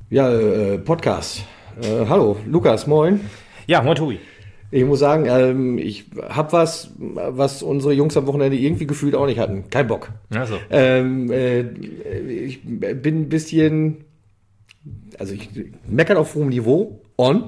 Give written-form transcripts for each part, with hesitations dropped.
Ja, Podcast. Hallo, Lukas, moin. Ja, moin Tobi. Ich muss sagen, ich habe was unsere Jungs am Wochenende irgendwie gefühlt auch nicht hatten. Kein Bock. Ach so. Ich bin ein bisschen, also ich meckern auf hohem Niveau,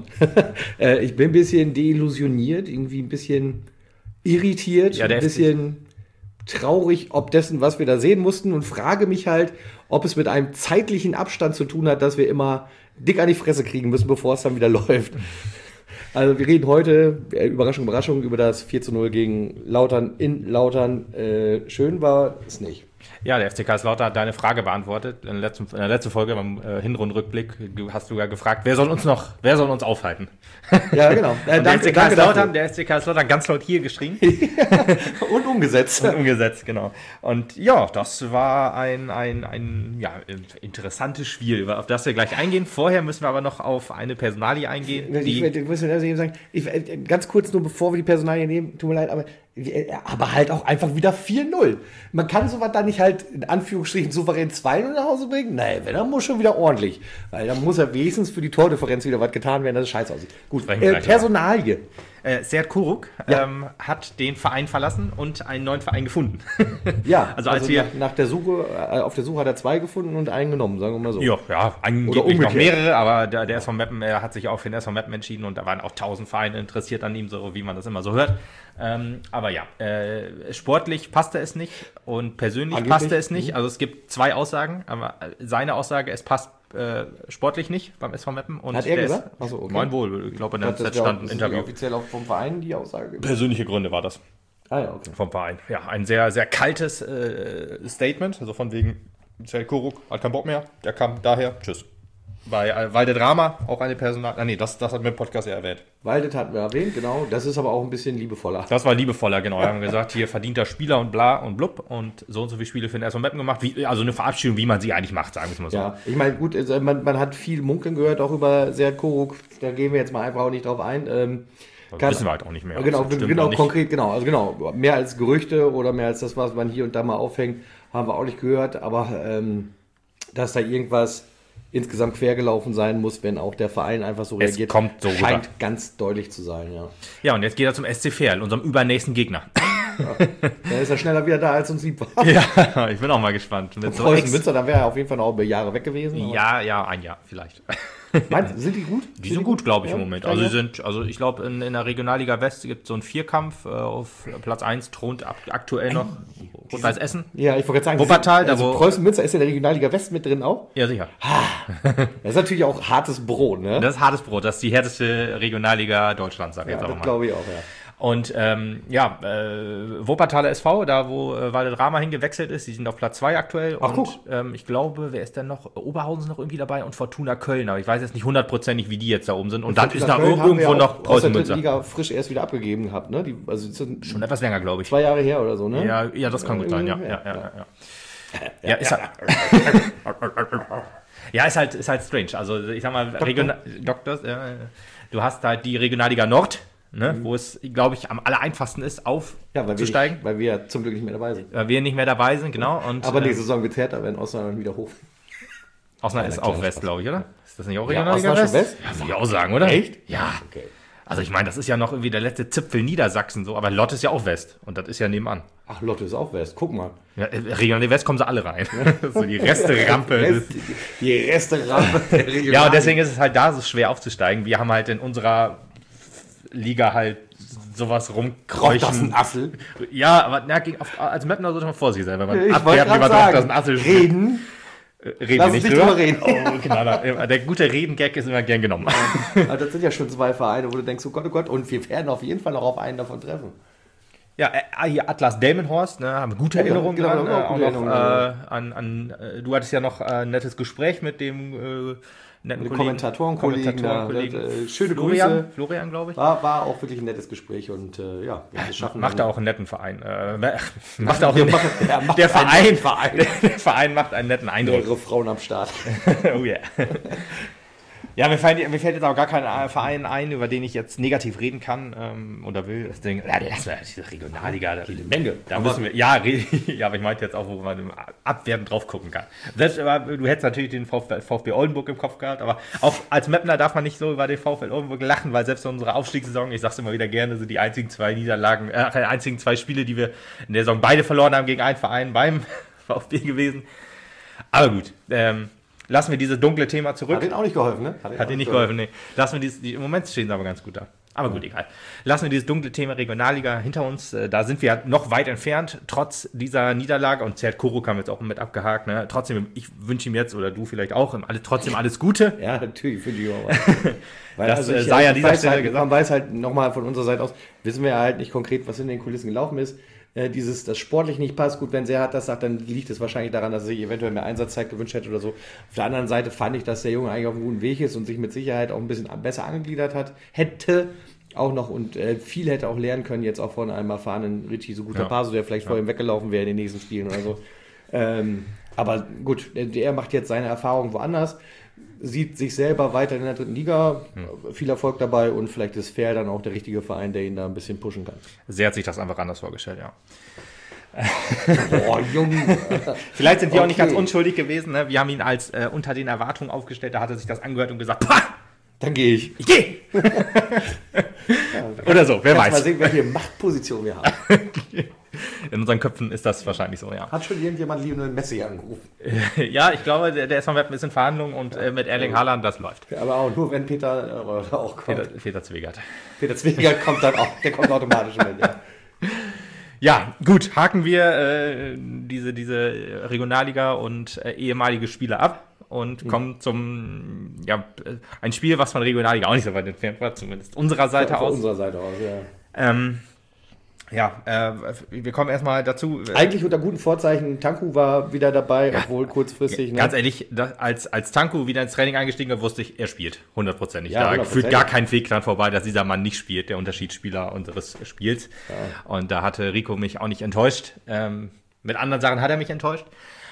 ich bin ein bisschen deillusioniert, irgendwie ein bisschen irritiert, Ja, ein bisschen traurig ob dessen, was wir da sehen mussten und frage mich halt, ob es mit einem zeitlichen Abstand zu tun hat, dass wir immer dick an die Fresse kriegen müssen, bevor es dann wieder läuft. Also wir reden heute, Überraschung, Überraschung, über das 4:0 gegen Lautern in Lautern. Schön war es nicht. Ja, der FCK Kaiserslautern hat deine Frage beantwortet. In der letzten Folge beim Hinrundenrückblick hast du ja gefragt, wer soll uns aufhalten? Ja, genau. Der FCK Kaiserslautern ganz laut hier geschrien. Und umgesetzt. Genau. Und ja, das war ein interessantes Spiel, auf das wir gleich eingehen. Vorher müssen wir aber noch auf eine Personalie eingehen. Ich muss eben sagen, ganz kurz nur bevor wir die Personalie nehmen, tut mir leid, aber halt auch einfach wieder 4:0. Man kann sowas da nicht halt in Anführungsstrichen souverän 2:0 nach Hause bringen. Nein, wenn, dann muss schon wieder ordentlich. Weil dann muss ja wenigstens für die Tordifferenz wieder was getan werden, dass es scheiße aussieht. Gut, Personalie. Serd Kuruk hat den Verein verlassen und einen neuen Verein gefunden. Ja, also als wir auf der Suche hat er 2 gefunden und einen genommen, sagen wir mal so. Ja, angeblich noch mehrere, aber der SV Meppen, er hat sich auch für den SV Meppen entschieden und da waren auch 1000 Vereine interessiert an ihm, so wie man das immer so hört. Aber ja, sportlich passte es nicht und persönlich angeblich passte es nicht. Also es gibt 2 Aussagen, aber seine Aussage, es passt sportlich nicht beim SV Meppen. Und hat er gesagt? Achso, okay. Mein Wohl, ich glaube in der Z stand ein Interview. Offiziell auch vom Verein die Aussage? Persönliche Gründe war das. Ah ja, okay. Vom Verein. Ja, ein sehr, sehr kaltes Statement, also von wegen, Serd Kuruk hat keinen Bock mehr, der kam daher, tschüss. Bei Waldet Rama auch eine das hatten wir im Podcast ja erwähnt. Waldet hatten wir erwähnt, genau. Das ist aber auch ein bisschen liebevoller. Das war liebevoller, genau. Wir haben gesagt, hier verdienter Spieler und bla und blub und so und so viele Spiele für den SV Meppen gemacht. Also eine Verabschiedung, wie man sie eigentlich macht, sagen wir es mal so. Ja, ich meine, gut, also man hat viel Munkeln gehört, auch über Serd Kuruk. Da gehen wir jetzt mal einfach auch nicht drauf ein. Wissen wir halt auch nicht mehr. Genau, konkret, genau. Also genau, mehr als Gerüchte oder mehr als das, was man hier und da mal aufhängt, haben wir auch nicht gehört. Aber dass da irgendwas insgesamt quer gelaufen sein muss, wenn auch der Verein einfach so reagiert, scheint ganz deutlich zu sein, ja. Ja, und jetzt geht er zum SC Verl, unserem übernächsten Gegner. Ja, dann ist er schneller wieder da, als uns lieb war. Ja, ich bin auch mal gespannt. Mit Preußen Münster, dann wäre er auf jeden Fall noch über Jahre weg gewesen. Ja, ein Jahr vielleicht. Meinst du, sind die gut? Die sind gut, glaube ich, im Moment. Also ich glaube, in der Regionalliga West gibt es so einen Vierkampf. Auf Platz 1 thront aktuell noch Rot-Weiß Essen. Ja, ich wollte gerade sagen, Wuppertal. Preußen Münster ist in der Regionalliga West mit drin auch? Ja, sicher. Das ist natürlich auch hartes Brot, ne? Das ist hartes Brot. Das ist die härteste Regionalliga Deutschlands, sag ich jetzt aber mal. Das glaube ich auch, ja. Und Wuppertaler SV, da wo Waldet Rama hingewechselt ist, die sind auf Platz 2 aktuell. Ach, und ich glaube, wer ist denn noch? Oberhausen ist noch irgendwie dabei und Fortuna Köln. Aber ich weiß jetzt nicht hundertprozentig, wie die jetzt da oben sind. Und dann ist da irgendwo noch Preußen Münster. Die Liga frisch erst wieder abgegeben gehabt, ne? Schon etwas länger, glaube ich. 2 Jahre her oder so, ne? Ja, das kann gut sein, ja. Ja, ist halt... Ja, ist halt strange. Also ich sag mal, du hast halt die Regionalliga Nord, ne, wo es, glaube ich, am aller einfachsten ist, aufzusteigen. Weil wir zum Glück nicht mehr dabei sind. Weil wir nicht mehr dabei sind, genau. Und, aber nächste Saison wird es härter, wenn Osnabrück wieder hoch. Osnabrück ist auch West, glaube ich, oder? Ist das nicht auch Regionalliga West? Ja, würde ich auch sagen, oder? Echt? Ja. Okay. Also ich meine, das ist ja noch irgendwie der letzte Zipfel Niedersachsen so, aber Lotte ist ja auch West und das ist ja nebenan. Ach, Lotte ist auch West, guck mal. Ja, Regionalliga West kommen sie alle rein. So die Resterampe. Die Resterampe der Regionalliga. Ja, und deswegen ist es halt da so schwer aufzusteigen. Wir haben halt in unserer Liga halt sowas rumkräuchen. Das ist ein Affel. Ja, aber als Mapner sollte man vorsichlich sein, wenn man ich wollte gerade sagen, das ein Affel reden. Lass uns nicht drüber reden. Oh, genau, der gute Redengag ist immer gern genommen. Ja, das sind ja schon 2 Vereine, wo du denkst, oh Gott, und wir werden auf jeden Fall noch auf einen davon treffen. Ja, hier Atlas Delmenhorst, ne, haben gute Erinnerungen an du hattest ja noch ein nettes Gespräch mit dem netten Kommentatorenkollegen. Schöne Grüße. Florian, glaube ich. War auch wirklich ein nettes Gespräch und wir schaffen. Macht er auch einen netten Verein. Der Verein macht einen netten Eindruck. Mehrere Frauen am Start. Oh yeah. Ja, mir fällt jetzt aber gar kein Verein ein, über den ich jetzt negativ reden kann oder will. Deswegen, lass mal diese Regionalliga. Jede Menge. Da müssen wir, ja, aber ich meinte jetzt auch, wo man abwertend drauf gucken kann. Selbst aber, du hättest natürlich den VfB Oldenburg im Kopf gehabt, aber auch als Mapner darf man nicht so über den VfB Oldenburg lachen, weil selbst in unserer Aufstiegssaison, ich sag's immer wieder gerne, sind die einzigen 2 Niederlagen, einzigen 2 Spiele, die wir in der Saison beide verloren haben gegen einen Verein beim VfB gewesen. Aber gut, lassen wir dieses dunkle Thema zurück. Hat ihnen auch nicht geholfen, ne? Hat ihnen nicht geholfen, nee. Lassen wir im Moment stehen sie aber ganz gut da. Aber gut, egal. Lassen wir dieses dunkle Thema Regionalliga hinter uns. Da sind wir noch weit entfernt, trotz dieser Niederlage. Und Zert Koruk haben wir jetzt auch mit abgehakt. Ne? Trotzdem, ich wünsche ihm jetzt, oder du vielleicht auch, trotzdem alles Gute. Ja, natürlich, finde ich auch. Weil, das sei an dieser Stelle gesagt. Man weiß halt nochmal von unserer Seite aus, wissen wir halt nicht konkret, was in den Kulissen gelaufen ist. Das sportlich nicht passt, gut, wenn Serhat das sagt, dann liegt es wahrscheinlich daran, dass er sich eventuell mehr Einsatzzeit gewünscht hätte oder so. Auf der anderen Seite fand ich, dass der Junge eigentlich auf einem guten Weg ist und sich mit Sicherheit auch ein bisschen besser angegliedert hätte auch noch und viel hätte auch lernen können, jetzt auch von einem erfahrenen Richie, so guter Paso, der vielleicht vor ihm weggelaufen wäre in den nächsten Spielen oder so. Aber gut, der macht jetzt seine Erfahrungen woanders, sieht sich selber weiter in der 3. Liga, viel Erfolg dabei und vielleicht ist Fair dann auch der richtige Verein, der ihn da ein bisschen pushen kann. Sehr hat sich das einfach anders vorgestellt, ja. Boah, Junge. Vielleicht sind wir auch nicht ganz unschuldig gewesen, ne? Wir haben ihn als unter den Erwartungen aufgestellt, da hat er sich das angehört und gesagt, Pah! Dann gehe ich. Ich gehe! Oder so, wer weiß. Mal sehen, welche Machtposition wir haben. In unseren Köpfen ist das wahrscheinlich so, ja. Hat schon irgendjemand Lionel Messi angerufen? Ja, ich glaube, der ist noch ein bisschen in Verhandlungen und mit Erling Haaland, das läuft. Ja, aber auch nur, wenn Peter auch kommt. Peter Zwegert. Peter Zwegert kommt dann auch, der kommt automatisch mit, ja. Ja, gut, haken wir diese Regionalliga und ehemalige Spieler ab und kommen zum, ein Spiel, was von Regionalliga auch nicht so weit entfernt war, zumindest unserer Seite aus. Von unserer Seite aus, ja. Wir kommen erstmal dazu. Eigentlich unter guten Vorzeichen, Tanku war wieder dabei, obwohl kurzfristig. Ganz ehrlich, als Tanku wieder ins Training eingestiegen ist, wusste ich, er spielt. 100%. Ja, da führt gar kein Weg dran vorbei, dass dieser Mann nicht spielt, der Unterschiedsspieler unseres Spiels. Ja. Und da hatte Rico mich auch nicht enttäuscht. Mit anderen Sachen hat er mich enttäuscht.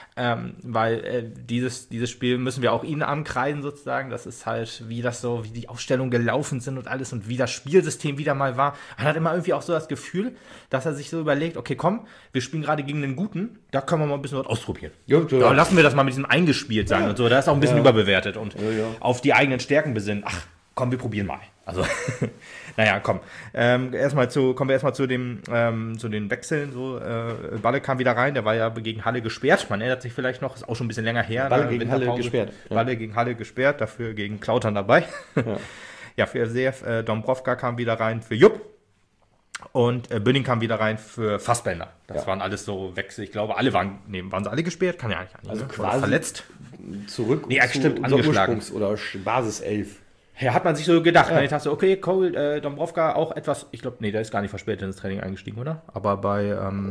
Weil dieses Spiel müssen wir auch ihnen ankreiden sozusagen. Das ist halt, wie die Aufstellungen gelaufen sind und alles und wie das Spielsystem wieder mal war. Man hat immer irgendwie auch so das Gefühl, dass er sich so überlegt, okay, komm, wir spielen gerade gegen einen Guten, da können wir mal ein bisschen was ausprobieren. Ja. Lassen wir das mal mit diesem eingespielt sein und so. Da ist auch ein bisschen überbewertet und auf die eigenen Stärken besinnen. Ach, komm, wir probieren mal. Also, naja, komm. Kommen wir erstmal zu den Wechseln. So, Balle kam wieder rein, der war ja gegen Halle gesperrt. Man erinnert sich vielleicht noch, ist auch schon ein bisschen länger her. Balle gegen Halle gesperrt. Ja. Balle gegen Halle gesperrt, dafür gegen Klautern dabei. Ja, für FCF, Dombrovka kam wieder rein für Jupp. Und Bünning kam wieder rein für Fassbender. Das waren alles so Wechsel. Ich glaube, waren sie alle gesperrt? Kann ja nicht. Also quasi verletzt. Zurück stimmt, angeschlagen. Oder Basiself. Ja, hat man sich so gedacht. Ja. Ich dachte so, okay, Cole, Dombrovka auch etwas, ich glaube, der ist gar nicht verspätet ins Training eingestiegen, oder? Aber bei,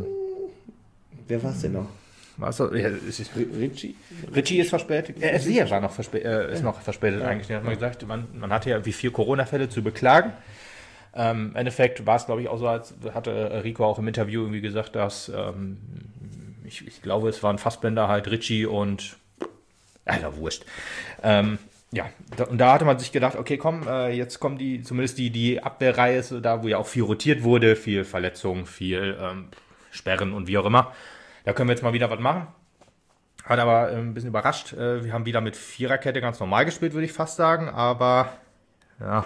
wer war es denn noch? Was? Ja, Richie? Richie ist verspätet. FCF war noch ist noch verspätet eingestiegen. Hat man gesagt, man hatte ja irgendwie 4 Corona-Fälle zu beklagen. Im Endeffekt war es, glaube ich, auch so, als hatte Rico auch im Interview irgendwie gesagt, dass, ich glaube, es waren Fassbender halt Richie und, wurscht. Ja, und da hatte man sich gedacht, okay, komm, jetzt kommen zumindest die Abwehrreihe ist da, wo ja auch viel rotiert wurde, viel Verletzungen, viel Sperren und wie auch immer. Da können wir jetzt mal wieder was machen. Hat aber ein bisschen überrascht. Wir haben wieder mit Viererkette ganz normal gespielt, würde ich fast sagen, aber ja,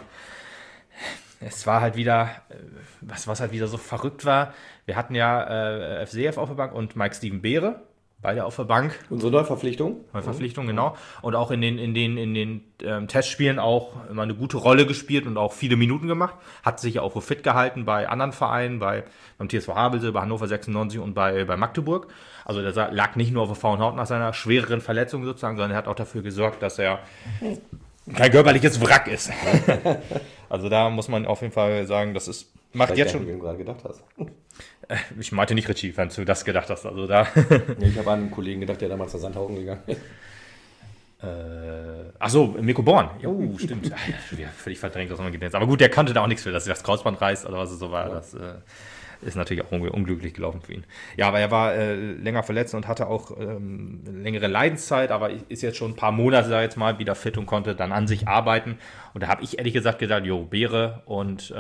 es war halt wieder, was halt wieder so verrückt war. Wir hatten ja FCF auf der Bank und Mike-Steven Beere. Beide auf der Bank. Unsere Neuverpflichtung. Genau. Und auch in den Testspielen auch immer eine gute Rolle gespielt und auch viele Minuten gemacht. Hat sich auch fit gehalten bei anderen Vereinen, beim TSV Havelse, bei Hannover 96 und bei Magdeburg. Also der lag nicht nur auf der faulen Haut nach seiner schwereren Verletzung sozusagen, sondern er hat auch dafür gesorgt, dass er kein körperliches Wrack ist. Also da muss man auf jeden Fall sagen, das ist... Macht jetzt schon... Wie du gerade gedacht hast. Ich meinte nicht Richie, wenn du das gedacht hast. Also da. Ich habe an einen Kollegen gedacht, der damals nach Sandhausen gegangen ist. Achso, Mirko Born. Jo, stimmt. Völlig verdrängt, was man geht jetzt. Aber gut, der kannte da auch nichts für, dass sich das Kreuzband reißt oder was es so war. Ja. ist natürlich auch unglücklich gelaufen für ihn. Ja, aber er war länger verletzt und hatte auch längere Leidenszeit, aber ist jetzt schon ein paar Monate, sag ich jetzt mal, wieder fit und konnte dann an sich arbeiten. Und da habe ich ehrlich gesagt gedacht, Beere und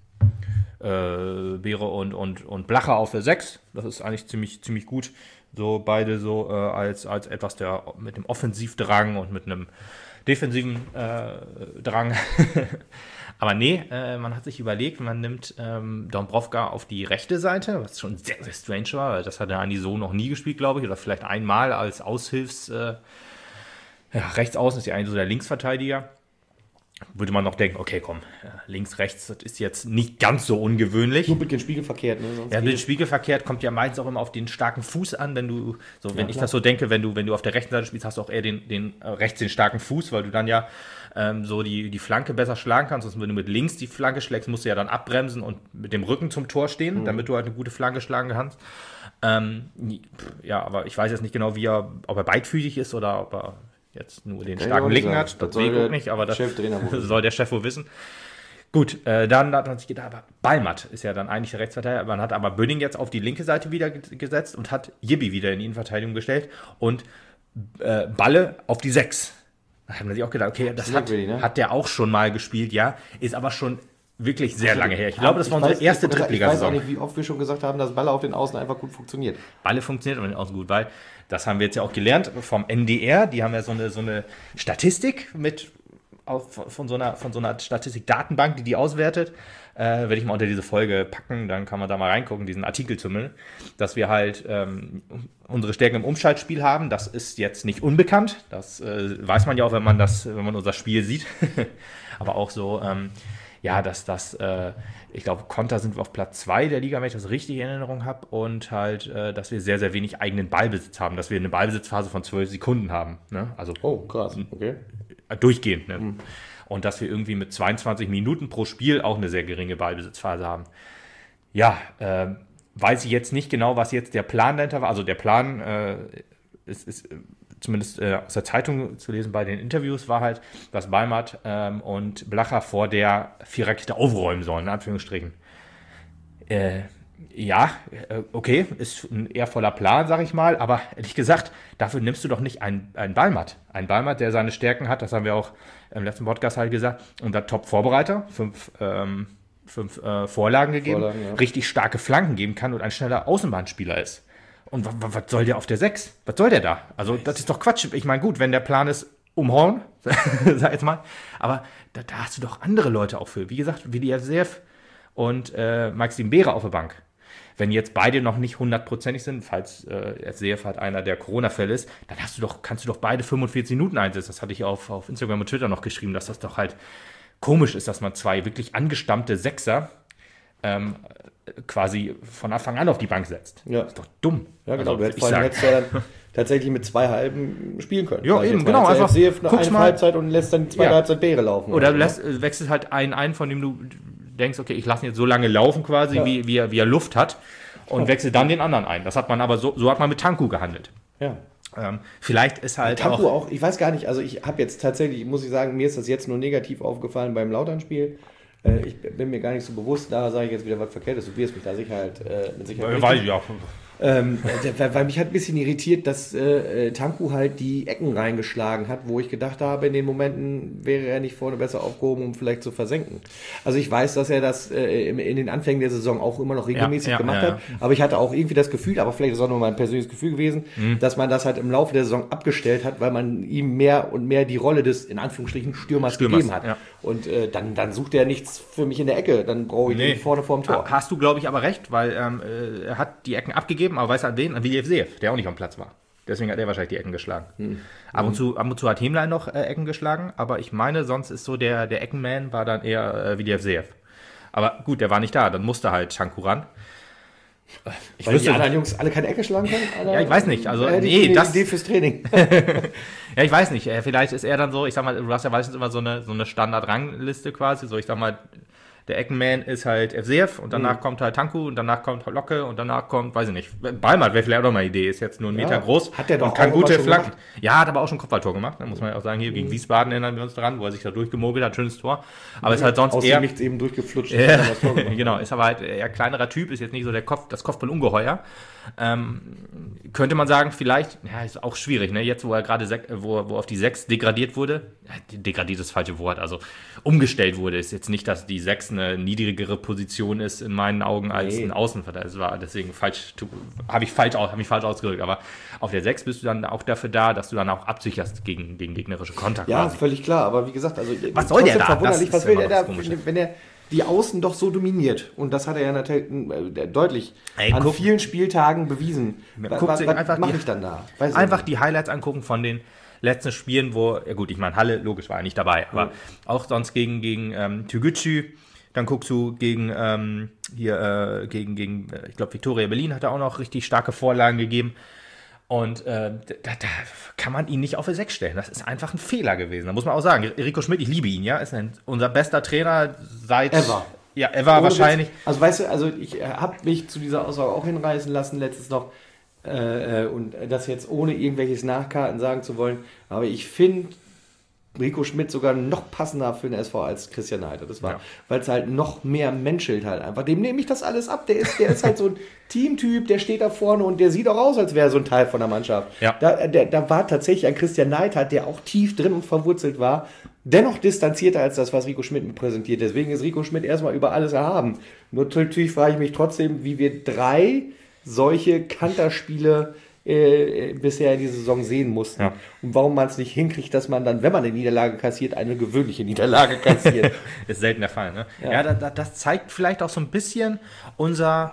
Blacher auf der 6. Das ist eigentlich ziemlich gut. So beide so als etwas der mit dem Offensivdrang und mit einem defensiven Drang. Aber nee, man hat sich überlegt, man nimmt Dombrovka auf die rechte Seite, was schon sehr, sehr strange war, weil das hat er eigentlich so noch nie gespielt, glaube ich, oder vielleicht einmal als Aushilfs Rechtsaußen ist ja eigentlich so der Linksverteidiger. Würde man noch denken, okay, komm, links, rechts, das ist jetzt nicht ganz so ungewöhnlich. Nur mit den Spiegel verkehrt, ne? Ja, mit dem Spiegel verkehrt kommt ja meistens auch immer auf den starken Fuß an, wenn ich das so denke, wenn du auf der rechten Seite spielst, hast du auch eher rechts den starken Fuß, weil du dann ja so die Flanke besser schlagen kannst. Sonst, wenn du mit links die Flanke schlägst, musst du ja dann abbremsen und mit dem Rücken zum Tor stehen, damit du halt eine gute Flanke schlagen kannst. Ja, aber ich weiß jetzt nicht genau, ob er beidfüßig ist oder ob er jetzt nur den starken Linken hat, das sehe ich nicht, aber das soll der Chef wohl wissen. Gut, dann hat man sich gedacht, aber Ballmatt ist ja dann eigentlich der Rechtsverteidiger, man hat aber Böning jetzt auf die linke Seite wieder gesetzt und hat Jibbi wieder in die Innenverteidigung gestellt und Balle auf die 6. Da hat man sich auch gedacht, okay, das hat der auch schon mal gespielt, ja, ist aber schon wirklich sehr lange her. Ich glaube, das war unsere erste Drittligasaison. Ich weiß auch nicht, wie oft wir schon gesagt haben, dass Balle auf den Außen einfach gut funktioniert. Balle funktioniert auf den Außen gut, weil das haben wir jetzt ja auch gelernt vom NDR. Die haben ja so eine Statistik von so einer Statistik-Datenbank, die auswertet. Werde ich mal unter diese Folge packen, dann kann man da mal reingucken, diesen Artikel zumindest, dass wir halt unsere Stärken im Umschaltspiel haben. Das ist jetzt nicht unbekannt. Das weiß man ja auch, wenn man unser Spiel sieht. Aber auch so, ich glaube, Konter sind wir auf Platz 2 der Liga, wenn ich das richtig in Erinnerung habe. Und halt, dass wir sehr, sehr wenig eigenen Ballbesitz haben, dass wir eine Ballbesitzphase von 12 Sekunden haben. Ne? Also, krass, okay. Durchgehend. Ne? Und dass wir irgendwie mit 22 Minuten pro Spiel auch eine sehr geringe Ballbesitzphase haben. Ja, weiß ich jetzt nicht genau, was jetzt der Plan dahinter war. Also der Plan ist zumindest aus der Zeitung zu lesen bei den Interviews, war halt, dass Ballmatt und Blacher vor der Viererkette aufräumen sollen, in Anführungsstrichen. Okay, ist ein eher voller Plan, sag ich mal, aber ehrlich gesagt, dafür nimmst du doch nicht einen Ballmatt. Ein Ballmatt, der seine Stärken hat, das haben wir auch im letzten Podcast halt gesagt, und der Top-Vorbereiter, 5 Vorlagen gegeben, richtig starke Flanken geben kann und ein schneller Außenbahnspieler ist. Und was soll der auf der 6? Was soll der da? Also das ist doch Quatsch. Ich meine, gut, wenn der Plan ist, umhauen, sag jetzt mal, aber da hast du doch andere Leute auch für. Wie gesagt, WDF und Maxim Beere auf der Bank. Wenn jetzt beide noch nicht 100%ig sind, falls Seef halt einer der Corona-Fälle ist, dann kannst du doch beide 45 Minuten einsetzen. Das hatte ich auf Instagram und Twitter noch geschrieben, dass das doch halt komisch ist, dass man 2 wirklich angestammte Sechser quasi von Anfang an auf die Bank setzt. Ja. Das ist doch dumm. Ja, genau. Du hättest ja dann tatsächlich mit 2 Halben spielen können. Ja, eben, genau. Einfach eine Halbzeit und lässt dann die zweite Halbzeit Beere laufen. Oder wechselst halt einen ein, von dem du denkst, okay, ich lasse ihn jetzt so lange laufen quasi, wie er Luft hat und wechsel dann den anderen ein. Das hat man aber so hat man mit Tanku gehandelt. Ja. Vielleicht ist halt Tanku auch, ich weiß gar nicht, also ich habe jetzt tatsächlich, muss ich sagen, mir ist das jetzt nur negativ aufgefallen beim Lautern-Spiel. Ich bin mir gar nicht so bewusst, da sage ich jetzt wieder was Verkehrtes, du wirst mich da mit Sicherheit weiß ich ja. Weil mich hat ein bisschen irritiert, dass Tanku halt die Ecken reingeschlagen hat, wo ich gedacht habe, in den Momenten wäre er nicht vorne besser aufgehoben, um vielleicht zu versenken. Also ich weiß, dass er das in den Anfängen der Saison auch immer noch regelmäßig gemacht hat, aber ich hatte auch irgendwie das Gefühl, aber vielleicht ist es auch nur mein persönliches Gefühl gewesen, dass man das halt im Laufe der Saison abgestellt hat, weil man ihm mehr und mehr die Rolle des, in Anführungsstrichen, Stürmers gegeben hat. Ja. Und dann sucht er nichts für mich in der Ecke, dann brauche ich ihn vorne vorm Tor. Hast du, glaube ich, aber recht, weil er hat die Ecken abgegeben, aber weißt du an wen? An WDF Seef, der auch nicht am Platz war. Deswegen hat er wahrscheinlich die Ecken geschlagen. Ab und zu hat Hemlein noch Ecken geschlagen, aber ich meine, sonst ist so der Eckenman war dann eher WDF Seef. Aber gut, der war nicht da, dann musste halt Tanku ran. Weil die anderen Jungs alle keine Ecke schlagen können? Ja, ich weiß nicht. Also, das Idee fürs Training. Ja, ich weiß nicht. Vielleicht ist er dann so, ich sag mal, du hast ja meistens immer so eine Standard-Rangliste quasi, so ich sag mal, Der Eckenman ist halt Evseev und danach kommt halt Tanku und danach kommt halt Locke und danach kommt, weiß ich nicht, Balmert wäre vielleicht auch noch mal eine Idee, ist jetzt nur 1 Meter groß. Hat der doch und kann auch gute schon Flanken. gemacht. Ja, hat aber auch schon Kopfballtor gemacht, da muss man ja auch sagen, hier gegen Wiesbaden erinnern wir uns dran, wo er sich da durchgemogelt hat, schönes Tor. Aber ist halt sonst aus eher... dem nichts eben durchgeflutscht. Genau, ist aber halt eher kleinerer Typ, ist jetzt nicht so das Kopfballungeheuer. Könnte man sagen, vielleicht, ja, ist auch schwierig, ne? Jetzt, wo er gerade wo auf die 6 degradiert wurde, degradiert ist das falsche Wort, also umgestellt wurde, ist jetzt nicht, dass die 6 eine niedrigere Position ist in meinen Augen als ein Außenverteidiger. Das war deswegen habe ich falsch ausgedrückt, aber auf der 6 bist du dann auch dafür da, dass du dann auch absicherst gegen gegnerische Konter. Ja, quasi. völlig klar, aber wie gesagt, also was soll der da? Verwunderlich, was will der da, komisch. wenn er die Außen doch so dominiert. Und das hat er ja natürlich deutlich an vielen Spieltagen bewiesen. Was mache ich dann da? Einfach die Highlights angucken von den letzten Spielen, wo, ja gut, ich meine, Halle, logisch, war er nicht dabei, aber auch sonst gegen Türgücü, dann guckst du gegen, ich glaube, Viktoria Berlin hat er auch noch richtig starke Vorlagen gegeben. Und da kann man ihn nicht auf die 6 stellen. Das ist einfach ein Fehler gewesen. Da muss man auch sagen, Rico Schmidt, ich liebe ihn, ja, ist unser bester Trainer seit... Ever. Ja, ever wahrscheinlich. Also weißt du, ich habe mich zu dieser Aussage auch hinreißen lassen, letztens noch, und das jetzt ohne irgendwelches Nachkarten sagen zu wollen, aber ich finde Rico Schmidt sogar noch passender für den SV als Christian Neidl. Das war, weil es halt noch mehr menschelt halt einfach. Dem nehme ich das alles ab. Der ist halt so ein Teamtyp, der steht da vorne und der sieht auch aus, als wäre er so ein Teil von der Mannschaft. Ja. Da war tatsächlich ein Christian Neidl, der auch tief drin und verwurzelt war, dennoch distanzierter als das, was Rico Schmidt mir präsentiert. Deswegen ist Rico Schmidt erstmal über alles erhaben. Nur natürlich frage ich mich trotzdem, wie wir 3 solche Kanterspiele bisher in dieser Saison sehen mussten. Ja. Und warum man es nicht hinkriegt, dass man dann, wenn man eine Niederlage kassiert, eine gewöhnliche Niederlage kassiert. Ist selten der Fall, ne? Ja, das zeigt vielleicht auch so ein bisschen unser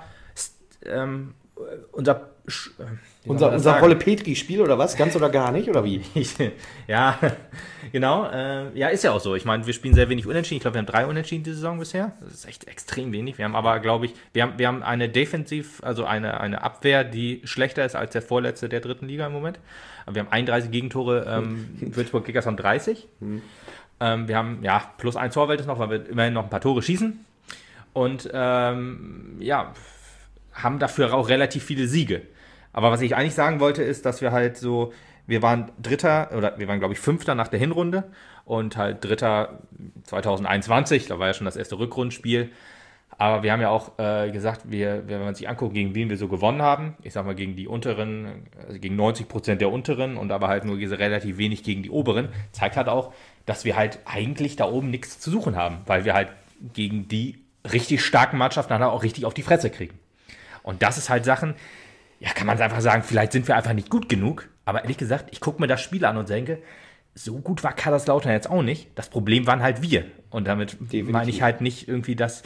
Wolle Petri-Spiel oder was? Ganz oder gar nicht, oder wie? Ja, genau. Ja, ist ja auch so. Ich meine, wir spielen sehr wenig Unentschieden. Ich glaube, wir haben 3 Unentschieden diese Saison bisher. Das ist echt extrem wenig. Wir haben aber, glaube ich, wir haben eine eine Abwehr, die schlechter ist als der Vorletzte der 3. Liga im Moment. Wir haben 31 Gegentore, Würzburg Kickers haben 30. Wir haben, plus ein Torwart ist noch, weil wir immerhin noch ein paar Tore schießen. Und, haben dafür auch relativ viele Siege. Aber was ich eigentlich sagen wollte, ist, dass wir halt so, wir waren glaube ich 5. nach der Hinrunde und halt 3. 2021, da war ja schon das erste Rückrundenspiel. Aber wir haben ja auch gesagt, wenn man sich anguckt, gegen wen wir so gewonnen haben, ich sag mal gegen die unteren, also gegen 90% der unteren und aber halt nur relativ wenig gegen die oberen, zeigt halt auch, dass wir halt eigentlich da oben nichts zu suchen haben, weil wir halt gegen die richtig starken Mannschaften dann auch richtig auf die Fresse kriegen. Und das ist halt Sachen, ja, kann man einfach sagen, vielleicht sind wir einfach nicht gut genug. Aber ehrlich gesagt, ich gucke mir das Spiel an und denke, so gut war Kaiserslautern jetzt auch nicht. Das Problem waren halt wir. Und damit meine ich halt nicht irgendwie, dass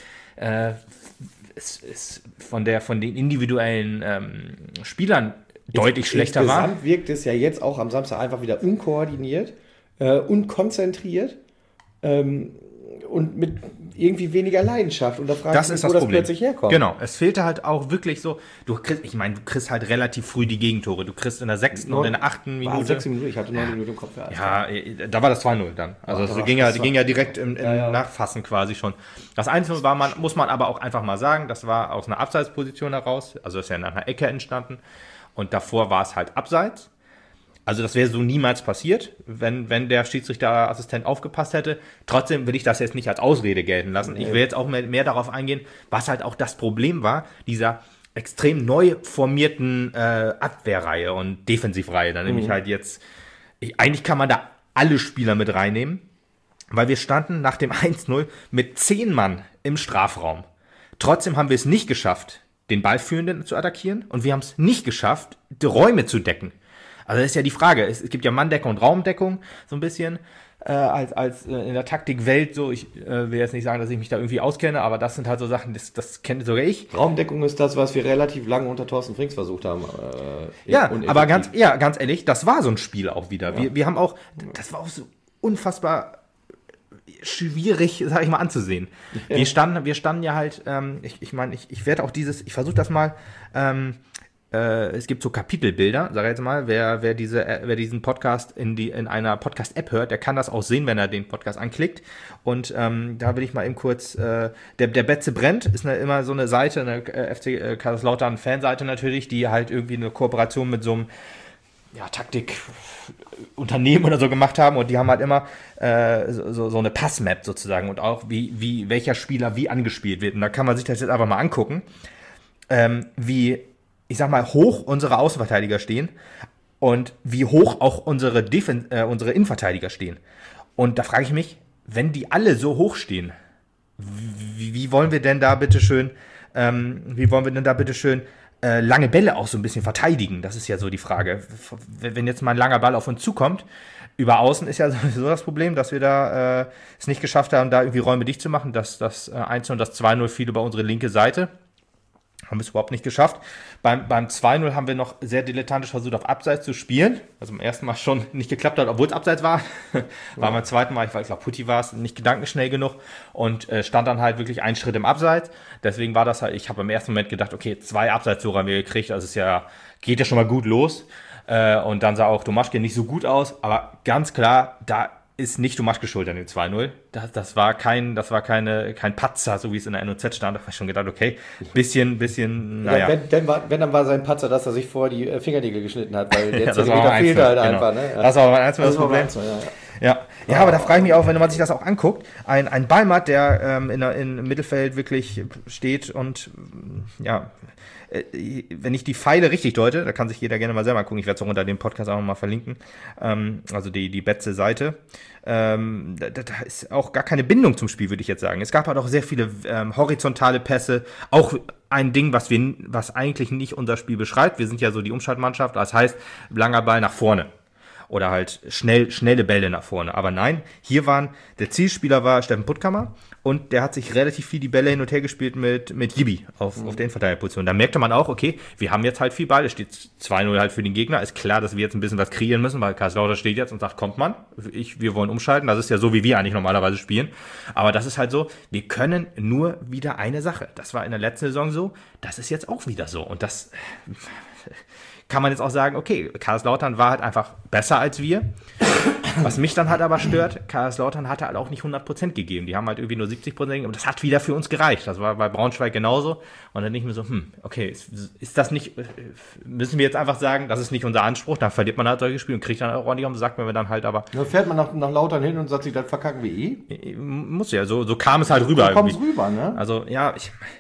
es von den individuellen Spielern deutlich schlechter war. Insgesamt wirkt es ja jetzt auch am Samstag einfach wieder unkoordiniert, unkonzentriert und mit irgendwie weniger Leidenschaft. Und da frage ich mich, wo das plötzlich herkommt. Genau, es fehlte halt auch wirklich so, du kriegst halt relativ früh die Gegentore. Du kriegst in der 6. und in der 8. Minute. 6 Minuten, ich hatte 9 Minuten im Kopf. Ja, da war das 2-0 dann. Also das ging ja direkt im Nachfassen quasi schon. Das Einzige war, muss man aber auch einfach mal sagen, das war aus einer Abseitsposition heraus, also das ist ja nach einer Ecke entstanden. Und davor war es halt abseits. Also das wäre so niemals passiert, wenn der Schiedsrichterassistent aufgepasst hätte. Trotzdem will ich das jetzt nicht als Ausrede gelten lassen. Ich will jetzt auch mehr darauf eingehen, was halt auch das Problem war, dieser extrem neu formierten Abwehrreihe und Defensivreihe. Da nehme ich halt jetzt, eigentlich kann man da alle Spieler mit reinnehmen, weil wir standen nach dem 1-0 mit 10 Mann im Strafraum. Trotzdem haben wir es nicht geschafft, den Ballführenden zu attackieren und wir haben es nicht geschafft, die Räume zu decken. Also das ist ja die Frage. Es gibt ja Manndeckung und Raumdeckung so ein bisschen als in der Taktikwelt so. Ich will jetzt nicht sagen, dass ich mich da irgendwie auskenne, aber das sind halt so Sachen, das kenne sogar ich. Raumdeckung ist das, was wir relativ lange unter Thorsten Frings versucht haben. Aber ganz ehrlich, das war so ein Spiel auch wieder. Ja. Wir haben auch, das war auch so unfassbar schwierig, sag ich mal, anzusehen. Ja. Wir standen ja halt, ich werde auch ich versuche das mal, es gibt so Kapitelbilder, sag ich jetzt mal, wer diesen Podcast in einer Podcast-App hört, der kann das auch sehen, wenn er den Podcast anklickt. Und da will ich mal eben kurz, der Betze brennt, ist immer so eine Seite, eine FC Kaiserslautern-Fanseite natürlich, die halt irgendwie eine Kooperation mit so einem Taktikunternehmen oder so gemacht haben, und die haben halt immer so eine Passmap sozusagen und auch wie welcher Spieler wie angespielt wird. Und da kann man sich das jetzt einfach mal angucken, wie, ich sag mal, hoch unsere Außenverteidiger stehen und wie hoch auch unsere Innenverteidiger stehen. Und da frage ich mich, wenn die alle so hoch stehen, wie wollen wir denn da bitteschön lange Bälle auch so ein bisschen verteidigen? Das ist ja so die Frage. Wenn jetzt mal ein langer Ball auf uns zukommt, über außen ist ja sowieso das Problem, dass wir da es nicht geschafft haben, da irgendwie Räume dicht zu machen. Das 1-0 und das 2-0 fiel über unsere linke Seite. Haben wir es überhaupt nicht geschafft. Beim 2-0 haben wir noch sehr dilettantisch versucht, auf Abseits zu spielen. Also beim ersten Mal schon nicht geklappt hat, obwohl es Abseits war. War beim zweiten Mal, ich glaube, Putti war es, nicht gedankenschnell genug und stand dann halt wirklich einen Schritt im Abseits. Deswegen war das halt, ich habe im ersten Moment gedacht, okay, 2 Abseits-Tore haben wir gekriegt, also geht ja schon mal gut los. Und dann sah auch Domaschke nicht so gut aus, aber ganz klar, da ist nicht Domaschke schuld an dem 2-0. Das war kein Patzer, so wie es in der NOZ stand. Da habe ich schon gedacht, okay, bisschen, naja. Wenn dann war sein Patzer, dass er sich vor die Fingernägel geschnitten hat, weil der Zentimeter fehlte halt genau. einfach. Ne? Das war aber das Problem. Ja, aber da frage ich mich auch, wenn man sich das auch anguckt, ein Ballmatt, der im Mittelfeld wirklich steht und wenn ich die Pfeile richtig deute, da kann sich jeder gerne mal selber gucken, ich werde es auch unter dem Podcast auch nochmal verlinken, also die Betze-Seite, da ist auch gar keine Bindung zum Spiel, würde ich jetzt sagen. Es gab halt auch sehr viele horizontale Pässe, auch ein Ding, was eigentlich nicht unser Spiel beschreibt. Wir sind ja so die Umschaltmannschaft, das heißt, langer Ball nach vorne. Oder halt schnelle Bälle nach vorne. Aber nein, der Zielspieler war Steffen Puttkammer und der hat sich relativ viel die Bälle hin und her gespielt mit Jibi auf der Innenverteidigerposition. Da merkte man auch, okay, wir haben jetzt halt viel Ball, es steht 2-0 halt für den Gegner. Ist klar, dass wir jetzt ein bisschen was kreieren müssen, weil Kaiserslautern steht jetzt und sagt, kommt man, wir wollen umschalten. Das ist ja so, wie wir eigentlich normalerweise spielen. Aber das ist halt so, wir können nur wieder eine Sache. Das war in der letzten Saison so, das ist jetzt auch wieder so. Und das kann man jetzt auch sagen, okay, Kaiserslautern war halt einfach besser als wir. Was mich dann halt aber stört, Kaiserslautern hatte halt auch nicht 100% gegeben. Die haben halt irgendwie nur 70% gegeben und das hat wieder für uns gereicht. Das war bei Braunschweig genauso. Und dann denke ich mir so, okay, ist das nicht, müssen wir jetzt einfach sagen, das ist nicht unser Anspruch, dann verliert man halt solche Spiele und kriegt dann auch ordentlich um, sagt man dann halt aber. Dann fährt man nach Lautern hin und sagt sich, das verkacken wir eh. Muss ja, so kam es halt rüber. So kommt es rüber, ne? Also, ja,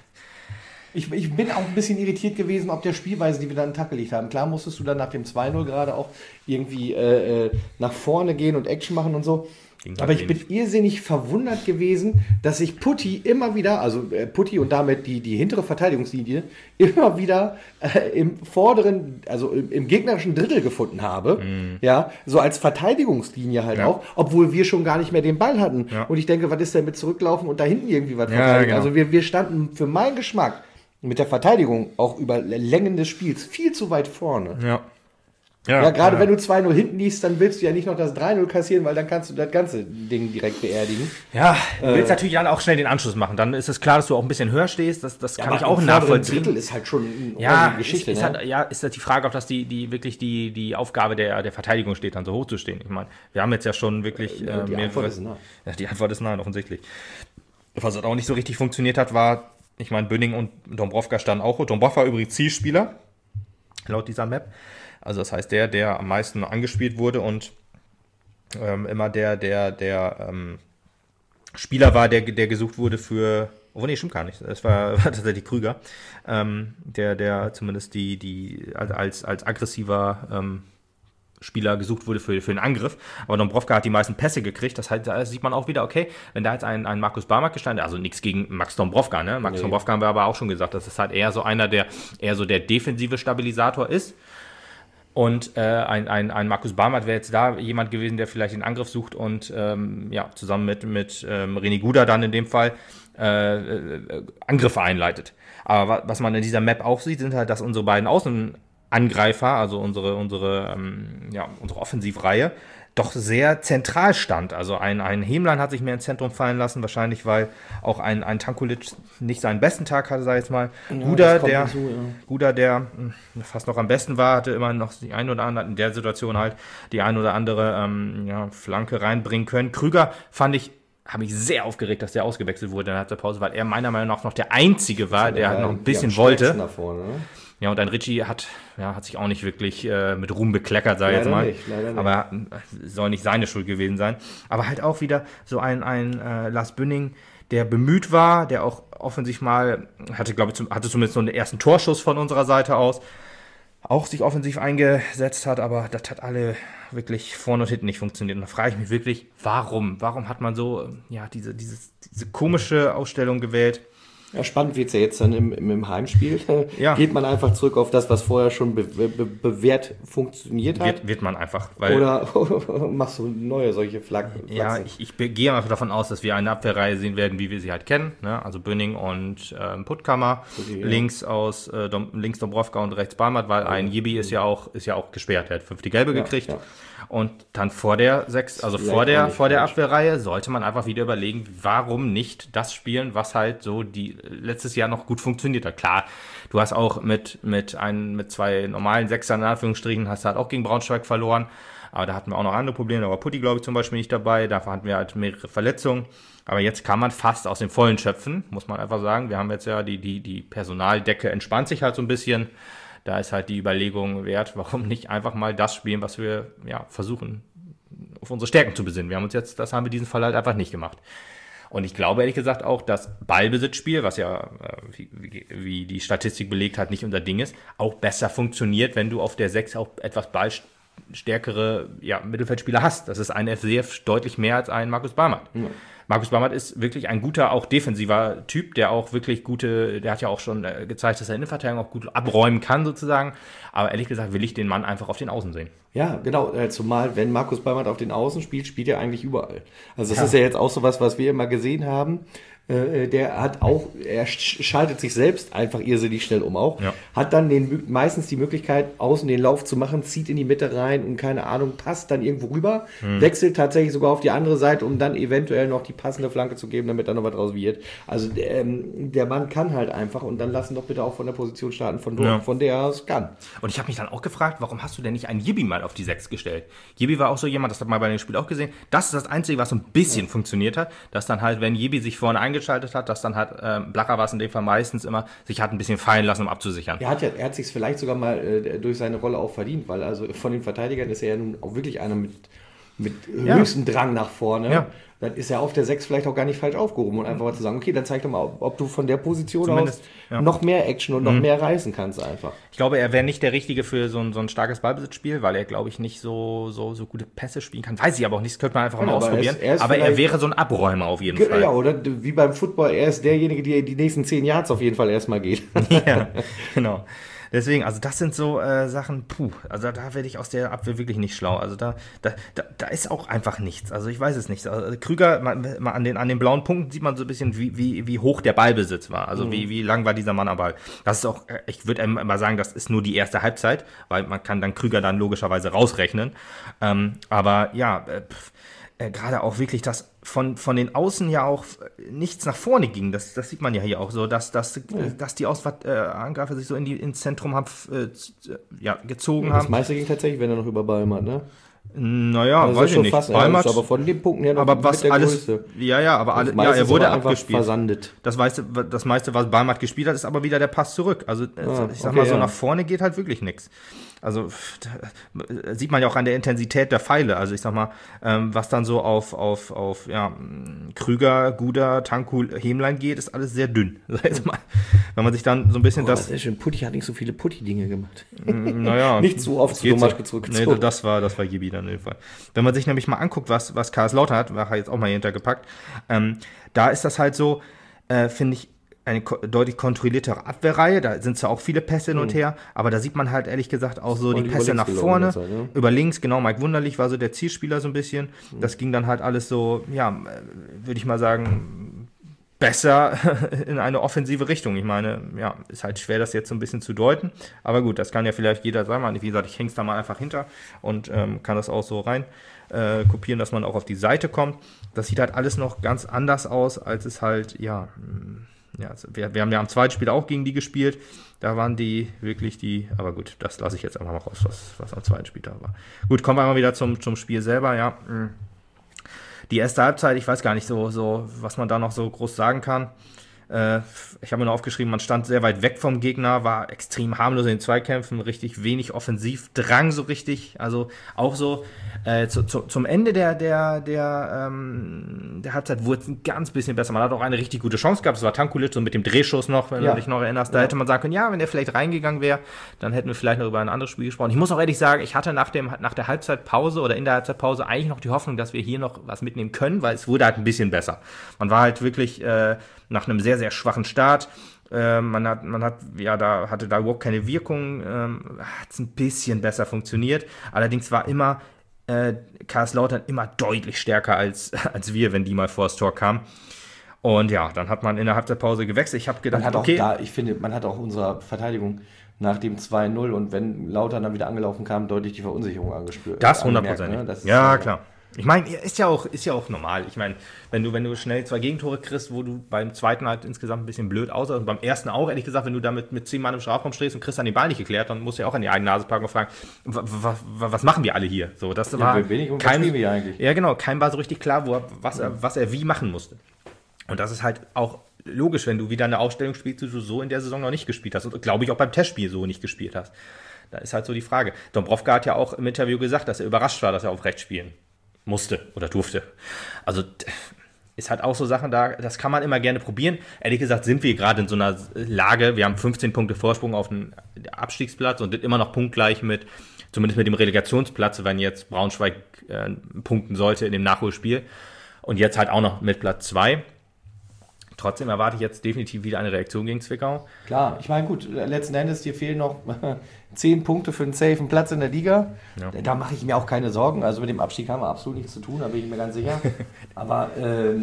Ich bin auch ein bisschen irritiert gewesen, ob der Spielweise, die wir dann an den Tag gelegt haben. Klar musstest du dann nach dem 2-0 gerade auch irgendwie nach vorne gehen und Action machen und so. Aber ich bin irrsinnig verwundert gewesen, dass sich Putti immer wieder, also Putti und damit die hintere Verteidigungslinie, immer wieder im vorderen, also im gegnerischen Drittel gefunden habe. Ja, so als Verteidigungslinie halt auch, obwohl wir schon gar nicht mehr den Ball hatten. Ja. Und ich denke, was ist denn mit zurücklaufen und da hinten irgendwie was verteidigen? Genau. Also wir standen für meinen Geschmack mit der Verteidigung auch über Längen des Spiels viel zu weit vorne. Ja, gerade wenn du 2-0 hinten liegst, dann willst du ja nicht noch das 3-0 kassieren, weil dann kannst du das ganze Ding direkt beerdigen. Ja, du willst natürlich dann auch schnell den Anschluss machen. Dann ist es klar, dass du auch ein bisschen höher stehst. Das kann ich auch nachvollziehen. Drittel ist halt schon eine Geschichte. Ist halt die Frage, ob das wirklich die Aufgabe der Verteidigung steht, dann so hoch zu stehen. Ich meine, wir haben jetzt ja schon wirklich die Antwort ist nein. Ja, die Antwort ist nein, offensichtlich. Was auch nicht so richtig funktioniert hat, war, ich meine, Bünning und Dombrovka standen auch. Dombrovka war übrigens Zielspieler, laut dieser Map. Also das heißt, der am meisten angespielt wurde und immer der Spieler war, der gesucht wurde für. Oh nee, stimmt gar nicht. Es war tatsächlich Krüger, der zumindest als aggressiver Spieler gesucht wurde für den Angriff. Aber Dombrovka hat die meisten Pässe gekriegt. Das heißt, da sieht man auch wieder, okay, wenn da jetzt ein Markus Barmak gestanden, also nichts gegen Max Dombrovka, ne? Dombrovka haben wir aber auch schon gesagt, dass es halt eher so einer, der eher so der defensive Stabilisator ist. Und ein Markus Barmat wäre jetzt da jemand gewesen, der vielleicht den Angriff sucht und zusammen mit René Guda dann in dem Fall Angriffe einleitet. Aber was man in dieser Map auch sieht, sind halt, dass unsere beiden Angreifer, also unsere Offensivreihe, doch sehr zentral stand. Also ein Hemlein hat sich mehr ins Zentrum fallen lassen, wahrscheinlich, weil auch ein Tankulic nicht seinen besten Tag hatte, sag ich jetzt mal. Ja, Guda, der fast noch am besten war, hatte immer noch die ein oder andere, in der Situation halt, die ein oder andere Flanke reinbringen können. Krüger habe mich sehr aufgeregt, dass der ausgewechselt wurde nach der Pause, weil er meiner Meinung nach noch der Einzige war, der halt noch ein bisschen wollte. Vorne, ne? Ja, und ein Ritchie hat sich auch nicht wirklich mit Ruhm bekleckert, sag ich jetzt mal. Leider nicht. Aber soll nicht seine Schuld gewesen sein. Aber halt auch wieder so ein Lars Bünding, der bemüht war, der auch offensichtlich mal, hatte zumindest so einen ersten Torschuss von unserer Seite aus, auch sich offensiv eingesetzt hat, aber das hat alle wirklich vorne und hinten nicht funktioniert. Und da frage ich mich wirklich, warum? Warum hat man so diese komische Ausstellung gewählt? Ja, spannend wird es ja jetzt dann im Heimspiel. Ja. Geht man einfach zurück auf das, was vorher schon bewährt funktioniert hat? Wird man einfach. Oder machst du neue solche Flaggen? Ja, ich gehe einfach davon aus, dass wir eine Abwehrreihe sehen werden, wie wir sie halt kennen. Ne? Also Bünning und Puttkammer. Okay, links Dombrovka und rechts Barmat, weil ein Jibi ist ja auch gesperrt. Der hat 5 Gelbe gekriegt. Ja. Und dann vor der Abwehrreihe sollte man einfach wieder überlegen, warum nicht das spielen, was halt so letztes Jahr noch gut funktioniert hat. Klar, du hast auch mit 2 normalen Sechsern in Anführungsstrichen, hast halt auch gegen Braunschweig verloren. Aber da hatten wir auch noch andere Probleme. Da war Putti, glaube ich, zum Beispiel nicht dabei. Dafür hatten wir halt mehrere Verletzungen. Aber jetzt kann man fast aus dem Vollen schöpfen, muss man einfach sagen. Wir haben jetzt ja die Personaldecke entspannt sich halt so ein bisschen. Da ist halt die Überlegung wert, warum nicht einfach mal das spielen, was wir versuchen, auf unsere Stärken zu besinnen. Das haben wir diesen Fall halt einfach nicht gemacht. Und ich glaube ehrlich gesagt auch, das Ballbesitzspiel, was ja, wie die Statistik belegt hat, nicht unser Ding ist, auch besser funktioniert, wenn du auf der 6 auch etwas ballstärkere Mittelfeldspieler hast. Das ist ein FCF deutlich mehr als ein Markus Barmat. Ja. Markus Barmat ist wirklich ein guter, auch defensiver Typ, der auch wirklich der hat ja auch schon gezeigt, dass er in der Verteidigung auch gut abräumen kann sozusagen. Aber ehrlich gesagt will ich den Mann einfach auf den Außen sehen. Ja, genau. Zumal, wenn Markus Barmat auf den Außen spielt er eigentlich überall. Also das ist ja jetzt auch so was wir immer gesehen haben. Er schaltet sich selbst einfach irrsinnig schnell um auch, hat dann meistens die Möglichkeit, außen den Lauf zu machen, zieht in die Mitte rein und keine Ahnung, passt dann irgendwo rüber, wechselt tatsächlich sogar auf die andere Seite, um dann eventuell noch die passende Flanke zu geben, damit dann noch was draus wird. Also der Mann kann halt einfach und dann lassen doch bitte auch von der Position starten, von der er es kann. Und ich habe mich dann auch gefragt, warum hast du denn nicht einen Jibi mal auf die 6 gestellt? Jibi war auch so jemand, das hat man bei dem Spiel auch gesehen, das ist das Einzige, was so ein bisschen funktioniert hat, dass dann halt, wenn Jibi sich vorne eingeschaltet hat, dass dann halt Blacher war es in dem Fall meistens immer, sich hat ein bisschen fallen lassen, um abzusichern. Er hat sich vielleicht sogar mal durch seine Rolle auch verdient, weil also von den Verteidigern ist er ja nun auch wirklich einer mit höchstem Drang nach vorne. Ja. Dann ist er auf der 6 vielleicht auch gar nicht falsch aufgehoben und einfach mal zu sagen, okay, dann zeig doch mal, ob du von der Position zumindest aus noch mehr Action und noch mehr reißen kannst einfach. Ich glaube, er wäre nicht der Richtige für so ein starkes Ballbesitzspiel, weil er, glaube ich, nicht so gute Pässe spielen kann. Weiß ich aber auch nicht, das könnte man einfach mal ausprobieren. Aber er wäre so ein Abräumer auf jeden Fall. Ja, oder wie beim Football, er ist derjenige, der die nächsten 10 Yards auf jeden Fall erstmal geht. Ja, genau. Deswegen, also das sind so Sachen, also da werde ich aus der Abwehr wirklich nicht schlau. Also da ist auch einfach nichts. Also ich weiß es nicht. Also Krüger, mal an den blauen Punkten sieht man so ein bisschen, wie hoch der Ballbesitz war. Also wie lang war dieser Mann am Ball. Das ist auch, ich würde mal sagen, das ist nur die erste Halbzeit, weil man kann dann Krüger dann logischerweise rausrechnen. Aber ja, gerade auch wirklich, dass von den Außen ja auch nichts nach vorne ging. Das sieht man ja hier auch so, dass die Angreifer sich so ins Zentrum gezogen haben. Das meiste ging tatsächlich, wenn er noch über Ballmann, ne? Naja, also weiß ich nicht. Ballmann, aber von den Punkten her noch aber was der alles, Größte. Er wurde abgespielt. Versandet. Das meiste, was Ballmann gespielt hat, ist aber wieder der Pass zurück. Also nach vorne geht halt wirklich nichts. Also sieht man ja auch an der Intensität der Pfeile. Also ich sag mal, was dann so auf Krüger, Guda, Tankul, Hemlein geht, ist alles sehr dünn. Wenn man sich dann so ein bisschen das ist schön. Putti hat nicht so viele Putti-Dinge gemacht. Naja. Nicht so oft zu Domaschke zurückgezogen. Nee, das war Gibi dann in dem Fall. Wenn man sich nämlich mal anguckt, was Karlslautern hat, war jetzt auch mal hier hintergepackt, da ist das halt so, finde ich, eine deutlich kontrolliertere Abwehrreihe, da sind zwar auch viele Pässe hin und her, aber da sieht man halt ehrlich gesagt auch so die Pässe nach vorne, über links, genau, Mike Wunderlich war so der Zielspieler so ein bisschen, das ging dann halt alles so, ja, würde ich mal sagen, besser in eine offensive Richtung. Ich meine, ja, ist halt schwer, das jetzt so ein bisschen zu deuten. Aber gut, das kann ja vielleicht jeder sagen. Wie gesagt, ich hänge es da mal einfach hinter und kann das auch so rein kopieren, dass man auch auf die Seite kommt. Das sieht halt alles noch ganz anders aus, als es halt, also wir haben ja am zweiten Spiel auch gegen die gespielt. Da waren die wirklich aber gut, das lasse ich jetzt einfach mal raus, was am zweiten Spieltag war. Gut, kommen wir mal wieder zum Spiel selber, ja. Die erste Halbzeit, ich weiß gar nicht so, was man da noch so groß sagen kann. Ich habe mir nur aufgeschrieben, man stand sehr weit weg vom Gegner, war extrem harmlos in den Zweikämpfen, richtig wenig Offensivdrang so richtig. Also auch so zum Ende der Halbzeit wurde es ein ganz bisschen besser. Man hat auch eine richtig gute Chance gehabt. Es war Tankulic so mit dem Drehschuss noch, wenn du dich noch erinnerst. Da hätte man sagen können, ja, wenn der vielleicht reingegangen wäre, dann hätten wir vielleicht noch über ein anderes Spiel gesprochen. Ich muss auch ehrlich sagen, ich hatte nach der Halbzeitpause oder in der Halbzeitpause eigentlich noch die Hoffnung, dass wir hier noch was mitnehmen können, weil es wurde halt ein bisschen besser. Man war halt wirklich nach einem sehr, sehr schwachen Start. Hatte da überhaupt keine Wirkung, hat es ein bisschen besser funktioniert. Allerdings war immer Kaiserslautern immer deutlich stärker als wir, wenn die mal vor das Tor kamen. Und ja, dann hat man in der Halbzeitpause gewechselt. Ich habe gedacht, ich finde, man hat auch unserer Verteidigung nach dem 2-0 und wenn Lautern dann wieder angelaufen kam, deutlich die Verunsicherung angespürt. Das 100%. Ne? Ja, klar. Ich meine, ist ja auch normal. Ich meine, wenn du schnell 2 Gegentore kriegst, wo du beim zweiten halt insgesamt ein bisschen blöd aussahst und beim ersten auch, ehrlich gesagt, wenn du damit mit 10 Mann im Strafraum stehst und kriegst dann den Ball nicht geklärt, dann musst du ja auch an die eigene Nase packen und fragen, was machen wir alle hier? So, das war keinem war so richtig klar, was er wie machen musste. Und das ist halt auch logisch, wenn du wieder eine Aufstellung spielst, die du so in der Saison noch nicht gespielt hast und glaube ich auch beim Testspiel so nicht gespielt hast. Da ist halt so die Frage. Dombrovka hat ja auch im Interview gesagt, dass er überrascht war, dass er auf rechts spielen musste oder durfte. Also ist halt auch so Sachen da, das kann man immer gerne probieren. Ehrlich gesagt sind wir gerade in so einer Lage, wir haben 15 Punkte Vorsprung auf den Abstiegsplatz und sind immer noch punktgleich zumindest mit dem Relegationsplatz, wenn jetzt Braunschweig punkten sollte in dem Nachholspiel und jetzt halt auch noch mit Platz 2. Trotzdem erwarte ich jetzt definitiv wieder eine Reaktion gegen Zwickau. Klar, ich meine, gut, letzten Endes, dir fehlen noch 10 Punkte für einen safen Platz in der Liga. Ja. Da mache ich mir auch keine Sorgen. Also mit dem Abstieg haben wir absolut nichts zu tun, da bin ich mir ganz sicher. Aber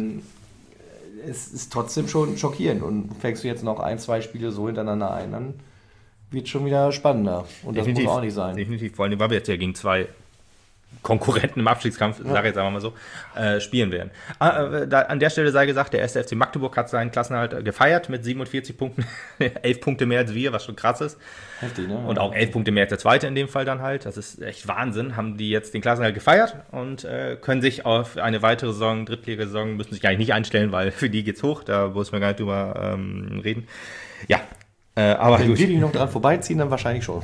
es ist trotzdem schon schockierend. Und fängst du jetzt noch 1-2 Spiele so hintereinander ein, dann wird es schon wieder spannender. Und definitiv, das muss auch nicht sein. Definitiv, vor allem, weil wir jetzt ja gegen 2 Konkurrenten im Abstiegskampf, sage ich jetzt einfach mal so, spielen werden. An der Stelle sei gesagt, der 1. FC Magdeburg hat seinen Klassenerhalt gefeiert mit 47 Punkten, 11 Punkte mehr als wir, was schon krass ist. Heftig, ne? Und auch 11 Punkte mehr als der Zweite in dem Fall dann halt. Das ist echt Wahnsinn. Haben die jetzt den Klassenerhalt gefeiert und können sich auf eine weitere Saison, Drittligasaison, müssen sich gar nicht einstellen, weil für die geht's hoch. Da muss man gar nicht drüber reden. Ja, aber wenn wir die noch dran vorbeiziehen, dann wahrscheinlich schon.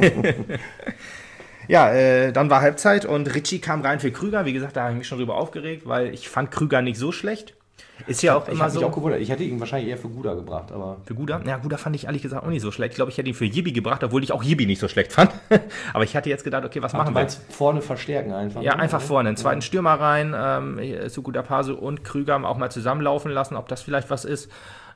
Ja, dann war Halbzeit und Ritchie kam rein für Krüger. Wie gesagt, da habe ich mich schon drüber aufgeregt, weil ich fand Krüger nicht so schlecht. Ist ja auch immer so. Ich habe mich auch gewundert. Ich hätte ihn wahrscheinlich eher für Guda gebracht, aber. Für Guda? Ja, Guda fand ich ehrlich gesagt auch nicht so schlecht. Ich glaube, ich hätte ihn für Jibi gebracht, obwohl ich auch Jibi nicht so schlecht fand. Aber ich hatte jetzt gedacht, okay, was machen wir? Du meinst vorne verstärken einfach? Ja, einfach vorne. Einen zweiten Stürmer rein, zu Guda Pasu und Krüger auch mal zusammenlaufen lassen, ob das vielleicht was ist.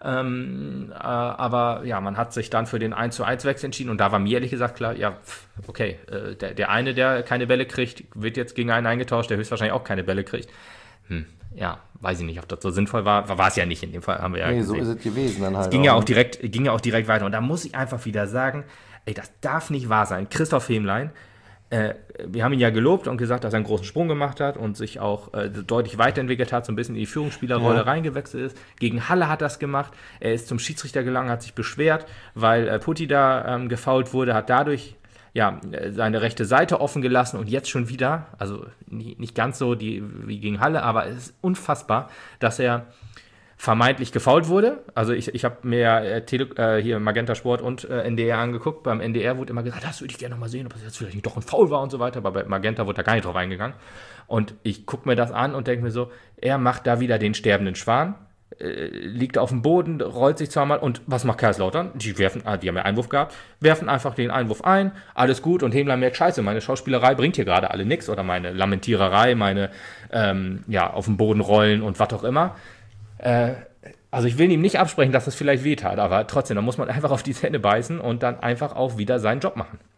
Aber ja, man hat sich dann für den 1:1 Wechsel entschieden und da war mir ehrlich gesagt klar, ja, okay, der eine, der keine Bälle kriegt, wird jetzt gegen einen eingetauscht, der höchstwahrscheinlich auch keine Bälle kriegt. Ja, weiß ich nicht, ob das so sinnvoll war. War es ja nicht in dem Fall, haben wir ja gesehen. So ist es gewesen dann halt. Es ging ja auch direkt weiter und da muss ich einfach wieder sagen, ey, das darf nicht wahr sein. Christoph Hemlein, wir haben ihn ja gelobt und gesagt, dass er einen großen Sprung gemacht hat und sich auch deutlich weiterentwickelt hat, so ein bisschen in die Führungsspielerrolle reingewechselt ist. Gegen Halle hat das gemacht. Er ist zum Schiedsrichter gelangt, hat sich beschwert, weil Putti da gefoult wurde, hat dadurch seine rechte Seite offen gelassen und jetzt schon wieder, also nicht ganz so wie gegen Halle, aber es ist unfassbar, dass er vermeintlich gefoult wurde. Also ich habe mir hier Magenta Sport und NDR angeguckt. Beim NDR wurde immer gesagt, das würde ich gerne noch mal sehen, ob das jetzt vielleicht nicht doch ein Foul war und so weiter. Aber bei Magenta wurde da gar nicht drauf eingegangen. Und ich gucke mir das an und denke mir so, er macht da wieder den sterbenden Schwan, liegt auf dem Boden, rollt sich zweimal und was macht Kaiserslautern? Die haben ja Einwurf gehabt, werfen einfach den Einwurf ein, alles gut und Hemlein merkt, scheiße, meine Schauspielerei bringt hier gerade alle nichts oder meine Lamentiererei, meine auf dem Boden rollen und was auch immer. Also ich will ihm nicht absprechen, dass es vielleicht wehtat, aber trotzdem, da muss man einfach auf die Zähne beißen und dann einfach auch wieder seinen Job machen.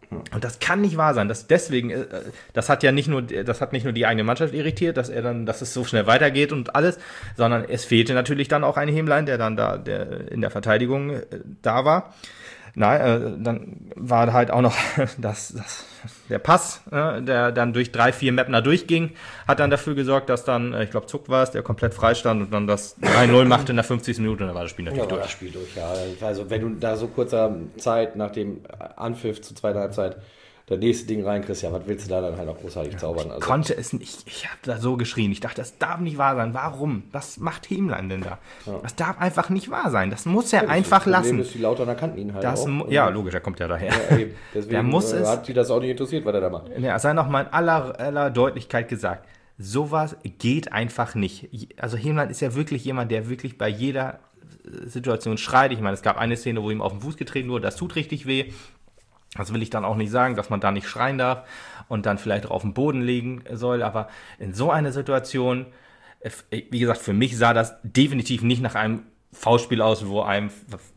Und das kann nicht wahr sein. Das hat nicht nur die eigene Mannschaft irritiert, dass es so schnell weitergeht und alles, sondern es fehlte natürlich dann auch ein Hämlein, der in der Verteidigung da war. Nein, dann war halt auch noch der Pass, der dann durch 3-4 Meppner durchging, hat dann dafür gesorgt, dass dann, ich glaube Zuck war es, der komplett freistand und dann das 3-0 machte in der 50. Minute und dann war das Spiel natürlich durch. Das Spiel durch, ja. Also wenn du da so kurzer Zeit nach dem Anpfiff zur zweiten Halbzeit das nächste Ding reinkriegst, ja, was willst du da dann halt noch großartig zaubern? Ich konnte es nicht, ich habe da so geschrien, ich dachte, das darf nicht wahr sein, warum? Was macht Hämlein denn da? Ja. Das darf einfach nicht wahr sein, das muss er einfach lassen. Das ist die Lauterner kannten ihn halt auch. Ja, logisch, er kommt ja daher. Ja, deswegen der muss hat sie das auch nicht interessiert, was er da macht. Ja, es sei nochmal in aller Deutlichkeit gesagt, sowas geht einfach nicht. Also Hämlein ist ja wirklich jemand, der wirklich bei jeder Situation schreit. Ich meine, es gab eine Szene, wo ihm auf den Fuß getreten wurde, das tut richtig weh. Das will ich dann auch nicht sagen, dass man da nicht schreien darf und dann vielleicht auch auf dem Boden liegen soll, aber in so einer Situation, wie gesagt, für mich sah das definitiv nicht nach einem Foulspiel aus, wo man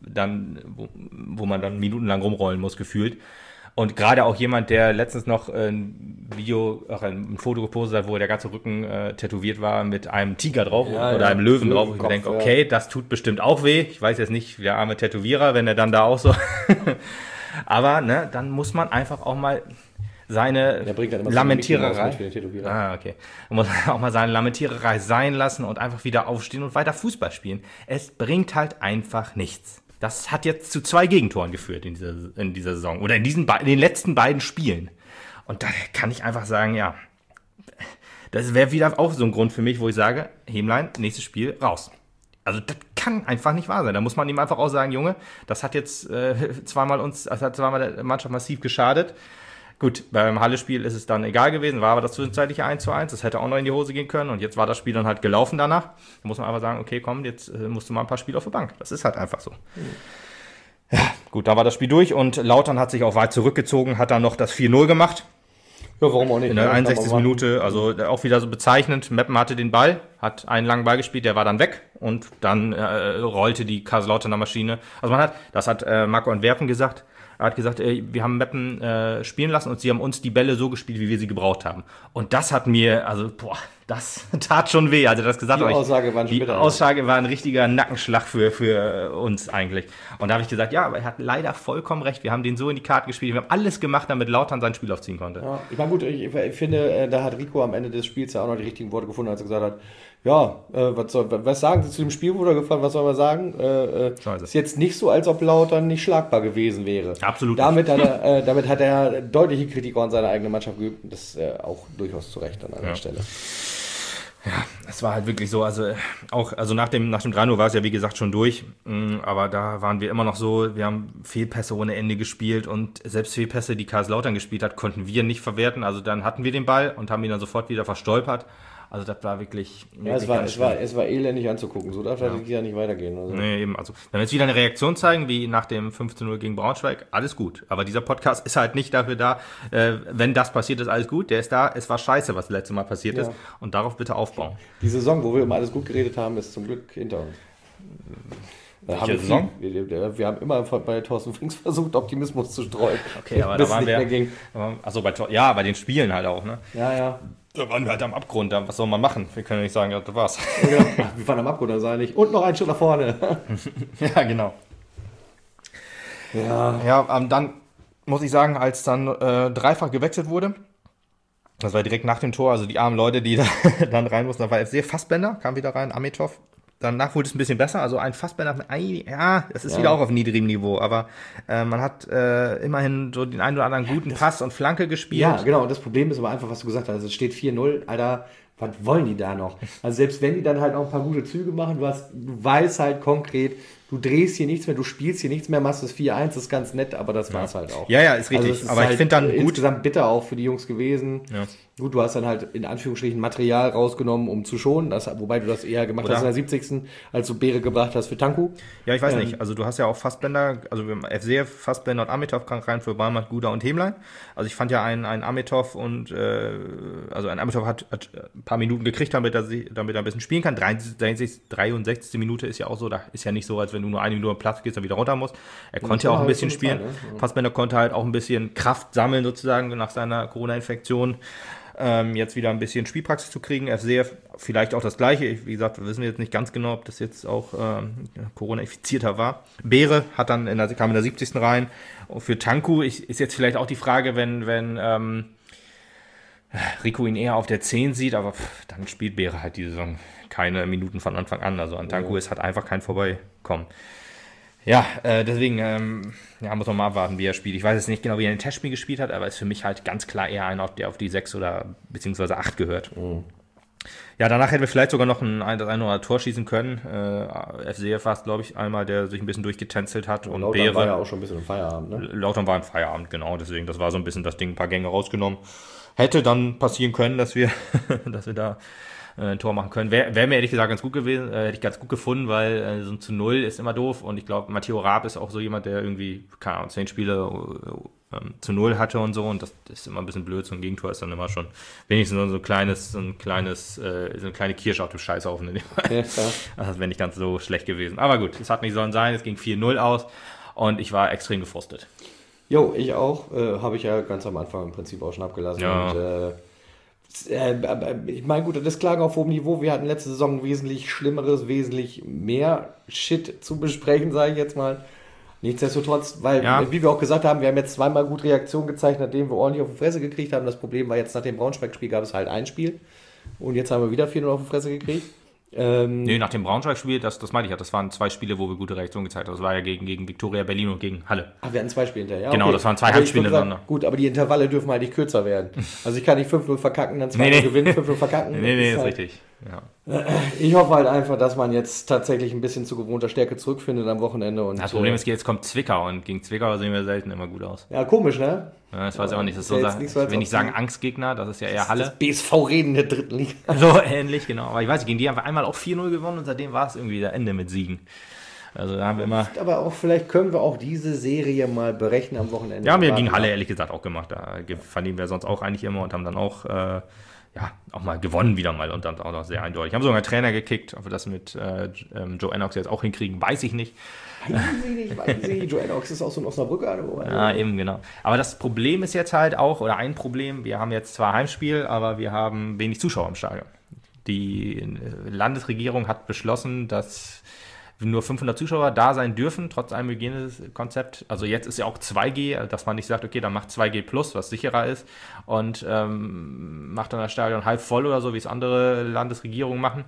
dann minutenlang rumrollen muss, gefühlt. Und gerade auch jemand, der letztens noch ein Foto gepostet hat, wo der ganze Rücken tätowiert war mit einem Tiger drauf oder einem Löwen drauf. Und ich denke, okay, das tut bestimmt auch weh. Ich weiß jetzt nicht, der arme Tätowierer, wenn er dann da auch so... Aber dann muss man einfach auch mal seine Lamentiererei. Okay. Man muss auch mal seine Lamentiererei sein lassen und einfach wieder aufstehen und weiter Fußball spielen. Es bringt halt einfach nichts. Das hat jetzt zu 2 Gegentoren geführt in dieser Saison oder in den letzten beiden Spielen. Und da kann ich einfach sagen, ja, das wäre wieder auch so ein Grund für mich, wo ich sage, Hämlein, nächstes Spiel, raus. Also das kann einfach nicht wahr sein. Da muss man ihm einfach auch sagen, Junge, das hat jetzt zweimal der Mannschaft massiv geschadet. Gut, beim Halle-Spiel ist es dann egal gewesen, war aber das zwischenzeitliche 1:1. Das hätte auch noch in die Hose gehen können und jetzt war das Spiel dann halt gelaufen danach. Da muss man einfach sagen, okay, komm, jetzt musst du mal ein paar Spiele auf der Bank. Das ist halt einfach so. Ja, gut, da war das Spiel durch und Lautern hat sich auch weit zurückgezogen, hat dann noch das 4-0 gemacht. Ja, warum auch nicht? In der 61. Minute, also auch wieder so bezeichnend. Meppen hatte den Ball, hat einen langen Ball gespielt, der war dann weg und dann rollte die Kaiserslauterner Maschine. Also das hat Marco Antwerpen gesagt, er hat gesagt, wir haben Meppen spielen lassen und sie haben uns die Bälle so gespielt, wie wir sie gebraucht haben. Und das hat mir, das tat schon weh, also das gesagt. Die Aussage war ein richtiger Nackenschlag für uns eigentlich. Und da habe ich gesagt, ja, aber er hat leider vollkommen recht. Wir haben den so in die Karten gespielt. Wir haben alles gemacht, damit Lautern sein Spiel aufziehen konnte. Ja, ich meine, gut, ich finde, da hat Rico am Ende des Spiels ja auch noch die richtigen Worte gefunden, als er gesagt hat, ja, was sagen Sie zu dem Spiel, wo er gefallen, was soll man sagen? Ist jetzt nicht so, als ob Lautern nicht schlagbar gewesen wäre. Absolut. Damit hat er deutliche Kritik an seiner eigenen Mannschaft geübt und das auch durchaus zu Recht an einer Stelle. Ja, es war halt wirklich so, also nach dem 3-0 war es ja wie gesagt schon durch, aber da waren wir immer noch so, wir haben Fehlpässe ohne Ende gespielt und selbst Fehlpässe, die Kaiserslautern gespielt hat, konnten wir nicht verwerten, also dann hatten wir den Ball und haben ihn dann sofort wieder verstolpert. Also das war wirklich... es war elendig anzugucken, so darf das ja nicht weitergehen. Also. Nee, eben, also wenn wir jetzt wieder eine Reaktion zeigen, wie nach dem 15-0 gegen Braunschweig, alles gut. Aber dieser Podcast ist halt nicht dafür da, wenn das passiert ist, alles gut. Der ist da, es war scheiße, was das letzte Mal passiert ist. Und darauf bitte aufbauen. Die Saison, wo wir um alles gut geredet haben, ist zum Glück hinter uns. Wir haben immer bei Thorsten Frings versucht, Optimismus zu streuen. Okay, aber da waren wir... bei den Spielen halt auch, ne? Ja. Da waren wir halt am Abgrund, was soll man machen? Wir können ja nicht sagen, ja, das war's. Ja, wir waren am Abgrund, da sage ich, und noch einen Schritt nach vorne. Ja, genau. Ja, dann muss ich sagen, als dann dreifach gewechselt wurde, das war direkt nach dem Tor, also die armen Leute, die da dann rein mussten, da war FC Fassbender, kam wieder rein, Amitov. Danach wurde es ein bisschen besser, also ein Fassbender, das ist wieder auch auf niedrigem Niveau, aber man hat immerhin so den einen oder anderen guten Pass und Flanke gespielt. Ja, genau, und das Problem ist aber einfach, was du gesagt hast, es steht 4-0, Alter, was wollen die da noch? Also selbst wenn die dann halt auch ein paar gute Züge machen, du weißt halt konkret, du drehst hier nichts mehr, du spielst hier nichts mehr, machst das 4-1, das ist ganz nett, aber das war's halt auch. Ja, ist richtig, also aber halt ich finde dann gut. Insgesamt bitter auch für die Jungs gewesen. Gut, du hast dann halt in Anführungsstrichen Material rausgenommen, um zu schonen, wobei du das eher gemacht hast in der 70. als du Beere gebracht hast für Tanku. Ja, ich weiß nicht. Also du hast ja auch Fassbender, also wir haben FCF, Fassbender und Amitov rein für Balmat, Guda und Hemlein. Also ich fand ja ein Amitov also ein Amitov hat ein paar Minuten gekriegt, damit er ein bisschen spielen kann. 63. Minute ist ja auch so, da ist ja nicht so, als wenn du nur eine Minute am Platz gehst und wieder runter musst. Er konnte ja auch ein bisschen spielen. Zeit, ne? Fassbender konnte halt auch ein bisschen Kraft sammeln sozusagen nach seiner Corona-Infektion. Jetzt wieder ein bisschen Spielpraxis zu kriegen. FCF vielleicht auch das Gleiche. Wie gesagt, wir wissen jetzt nicht ganz genau, ob das jetzt auch Corona-Infizierter war. Beere hat dann kam in der 70. rein. Und für Tanku ist jetzt vielleicht auch die Frage, wenn Rico ihn eher auf der 10 sieht, aber dann spielt Beere halt die Saison keine Minuten von Anfang an. Also an Tanku hat einfach kein Vorbeikommen. Ja, deswegen muss man mal abwarten, wie er spielt. Ich weiß jetzt nicht genau, wie er in den Testspiel gespielt hat, aber ist für mich halt ganz klar eher einer, der auf die 6 oder beziehungsweise 8 gehört. Mhm. Ja, danach hätten wir vielleicht sogar noch das eine oder andere Tor schießen können. FCF war es, glaube ich, einmal, der sich ein bisschen durchgetänzelt hat. Und Lautern Beere war ja auch schon ein bisschen im Feierabend, ne? Lautern war im Feierabend, genau. Deswegen, das war so ein bisschen das Ding, ein paar Gänge rausgenommen. Hätte dann passieren können, dass wir da ein Tor machen können. Wäre mir ehrlich gesagt ganz gut gewesen, hätte ich ganz gut gefunden, weil so ein zu 0 ist immer doof und ich glaube, Matteo Raab ist auch so jemand, der irgendwie, keine Ahnung, 10 Spiele zu 0 hatte und so und das ist immer ein bisschen blöd, so ein Gegentor ist dann immer schon wenigstens so eine kleine Kirsche auf dem Scheißhaufen. Ja, das wäre nicht ganz so schlecht gewesen. Aber gut, es hat nicht sollen sein, es ging 4-0 aus und ich war extrem gefrustet. Jo, ich auch. Habe ich ja ganz am Anfang im Prinzip auch schon abgelassen. Ja. Und ich meine, gut, das klang auf hohem Niveau. Wir hatten letzte Saison wesentlich Schlimmeres, wesentlich mehr Shit zu besprechen, sage ich jetzt mal. Nichtsdestotrotz, weil, wie wir auch gesagt haben, wir haben jetzt zweimal gut Reaktion gezeigt, nachdem wir ordentlich auf die Fresse gekriegt haben. Das Problem war jetzt, nach dem Braunschweig-Spiel gab es halt ein Spiel. Und jetzt haben wir wieder 4-0 auf die Fresse gekriegt. Nee, nach dem Braunschweig-Spiel, das meine ich ja, das waren 2 Spiele, wo wir gute Reaktionen gezeigt haben. Das war ja gegen Viktoria Berlin und gegen Halle. Ach, wir hatten 2 Spiele hinterher. Ja, genau, das waren 2 Heimspiele hintereinander. Gut, aber die Intervalle dürfen halt nicht kürzer werden. Also ich kann nicht 5-0 verkacken, dann 2-0 gewinnen, 5-0 verkacken. Nee, ist halt richtig. Ja. Ich hoffe halt einfach, dass man jetzt tatsächlich ein bisschen zu gewohnter Stärke zurückfindet am Wochenende. Und das Problem ist, jetzt kommt Zwickau und gegen Zwickau sehen wir selten immer gut aus. Ja, komisch, ne? Ja, das weiß ich auch nicht. Das ist so, ich will nicht sagen Angstgegner, das ist ja eher Halle. Das BSV-Reden der 3. Liga. So ähnlich, genau. Aber ich weiß nicht, gegen die haben wir einmal auch 4-0 gewonnen und seitdem war es irgendwie der Ende mit Siegen. Also da haben wir immer... Aber auch, vielleicht können wir auch diese Serie mal berechnen am Wochenende. Ja, haben wir gegen Halle ehrlich gesagt auch gemacht. Da verlieren wir sonst auch eigentlich immer und haben dann auch... auch mal gewonnen wieder mal und dann auch noch sehr eindeutig. Haben sogar einen Trainer gekickt, ob wir das mit Joe Ennox jetzt auch hinkriegen, weiß ich nicht. Weiß ich nicht. Joe Ennox ist auch so ein Osnabrücker. Ja, eben, genau. Aber das Problem ist jetzt halt auch, oder ein Problem, wir haben jetzt zwar Heimspiel, aber wir haben wenig Zuschauer im Stadion. Die Landesregierung hat beschlossen, dass nur 500 Zuschauer da sein dürfen, trotz einem Hygienekonzept. Also jetzt ist ja auch 2G, dass man nicht sagt, okay, dann macht 2G plus, was sicherer ist und macht dann das Stadion halb voll oder so, wie es andere Landesregierungen machen.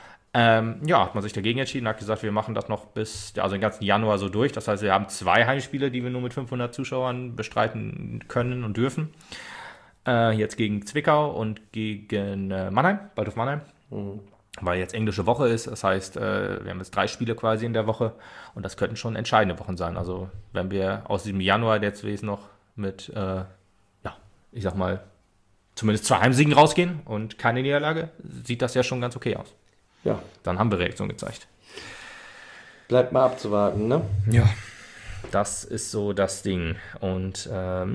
Hat man sich dagegen entschieden, hat gesagt, wir machen das noch bis, also den ganzen Januar so durch. Das heißt, wir haben 2 Heimspiele, die wir nur mit 500 Zuschauern bestreiten können und dürfen. Jetzt gegen Zwickau und gegen Mannheim, Waldhof Mannheim. Mhm. Weil jetzt englische Woche ist, das heißt, wir haben jetzt 3 Spiele quasi in der Woche und das könnten schon entscheidende Wochen sein. Also wenn wir aus diesem Januar jetzt noch mit, ich sag mal, zumindest 2 Heimsiegen rausgehen und keine Niederlage, sieht das ja schon ganz okay aus. Ja. Dann haben wir Reaktion gezeigt. Bleibt mal abzuwarten, ne? Ja, das ist so das Ding. Und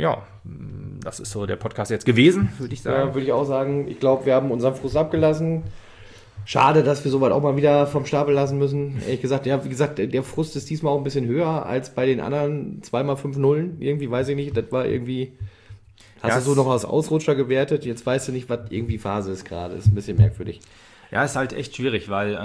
das ist so der Podcast jetzt gewesen, würde ich sagen. Ja, würde ich auch sagen. Ich glaube, wir haben unseren Frust abgelassen. Schade, dass wir soweit auch mal wieder vom Stapel lassen müssen. Ehrlich gesagt, ja, wie gesagt, der Frust ist diesmal auch ein bisschen höher als bei den anderen 2x5-0. Irgendwie, weiß ich nicht, das war irgendwie... Hast du so noch als Ausrutscher gewertet? Jetzt weißt du nicht, was irgendwie Phase ist gerade. Ist ein bisschen merkwürdig. Ja, ist halt echt schwierig, weil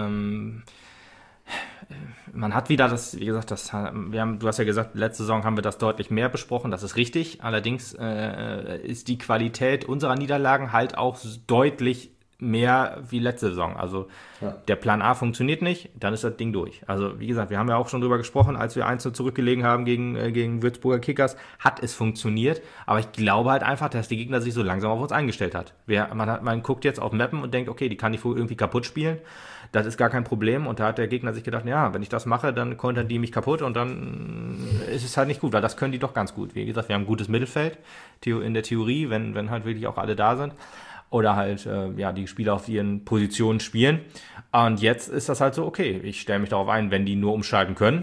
man hat wieder das, wie gesagt, du hast ja gesagt, letzte Saison haben wir das deutlich mehr besprochen, das ist richtig. Allerdings ist die Qualität unserer Niederlagen halt auch deutlich mehr wie letzte Saison. Also der Plan A funktioniert nicht, dann ist das Ding durch. Also wie gesagt, wir haben ja auch schon drüber gesprochen, als wir 1-0 zurückgelegen haben gegen Würzburger Kickers, hat es funktioniert, aber ich glaube halt einfach, dass die Gegner sich so langsam auf uns eingestellt hat. Man guckt jetzt auf Mappen und denkt, okay, die kann ich wohl irgendwie kaputt spielen, das ist gar kein Problem und da hat der Gegner sich gedacht, ja, wenn ich das mache, dann kontern die mich kaputt und dann ist es halt nicht gut, weil das können die doch ganz gut. Wie gesagt, wir haben ein gutes Mittelfeld in der Theorie, wenn halt wirklich auch alle da sind. oder halt die Spieler auf ihren Positionen spielen. Und jetzt ist das halt so, okay, ich stelle mich darauf ein, wenn die nur umschalten können,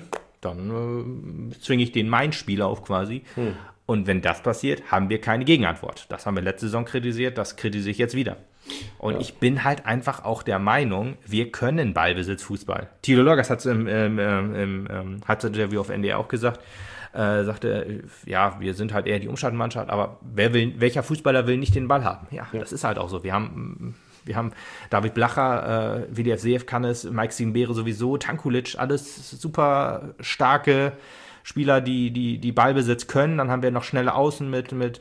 dann zwinge ich den meinen Spieler auf quasi. Und wenn das passiert, haben wir keine Gegenantwort. Das haben wir letzte Saison kritisiert, das kritisiere ich jetzt wieder. Und ich bin halt einfach auch der Meinung, wir können Ballbesitzfußball. Thilo Lorgas hat es im Halbzeitinterview auf NDR auch gesagt, sagte, wir sind halt eher die Umschaltmannschaft, aber welcher Fußballer will nicht den Ball haben? Ja, das ist halt auch so. Wir haben David Blacher, WDF Seef kann es, Mike Siebenbeere sowieso, Tankulic, alles super starke Spieler, die Ballbesitz können. Dann haben wir noch schnelle Außen mit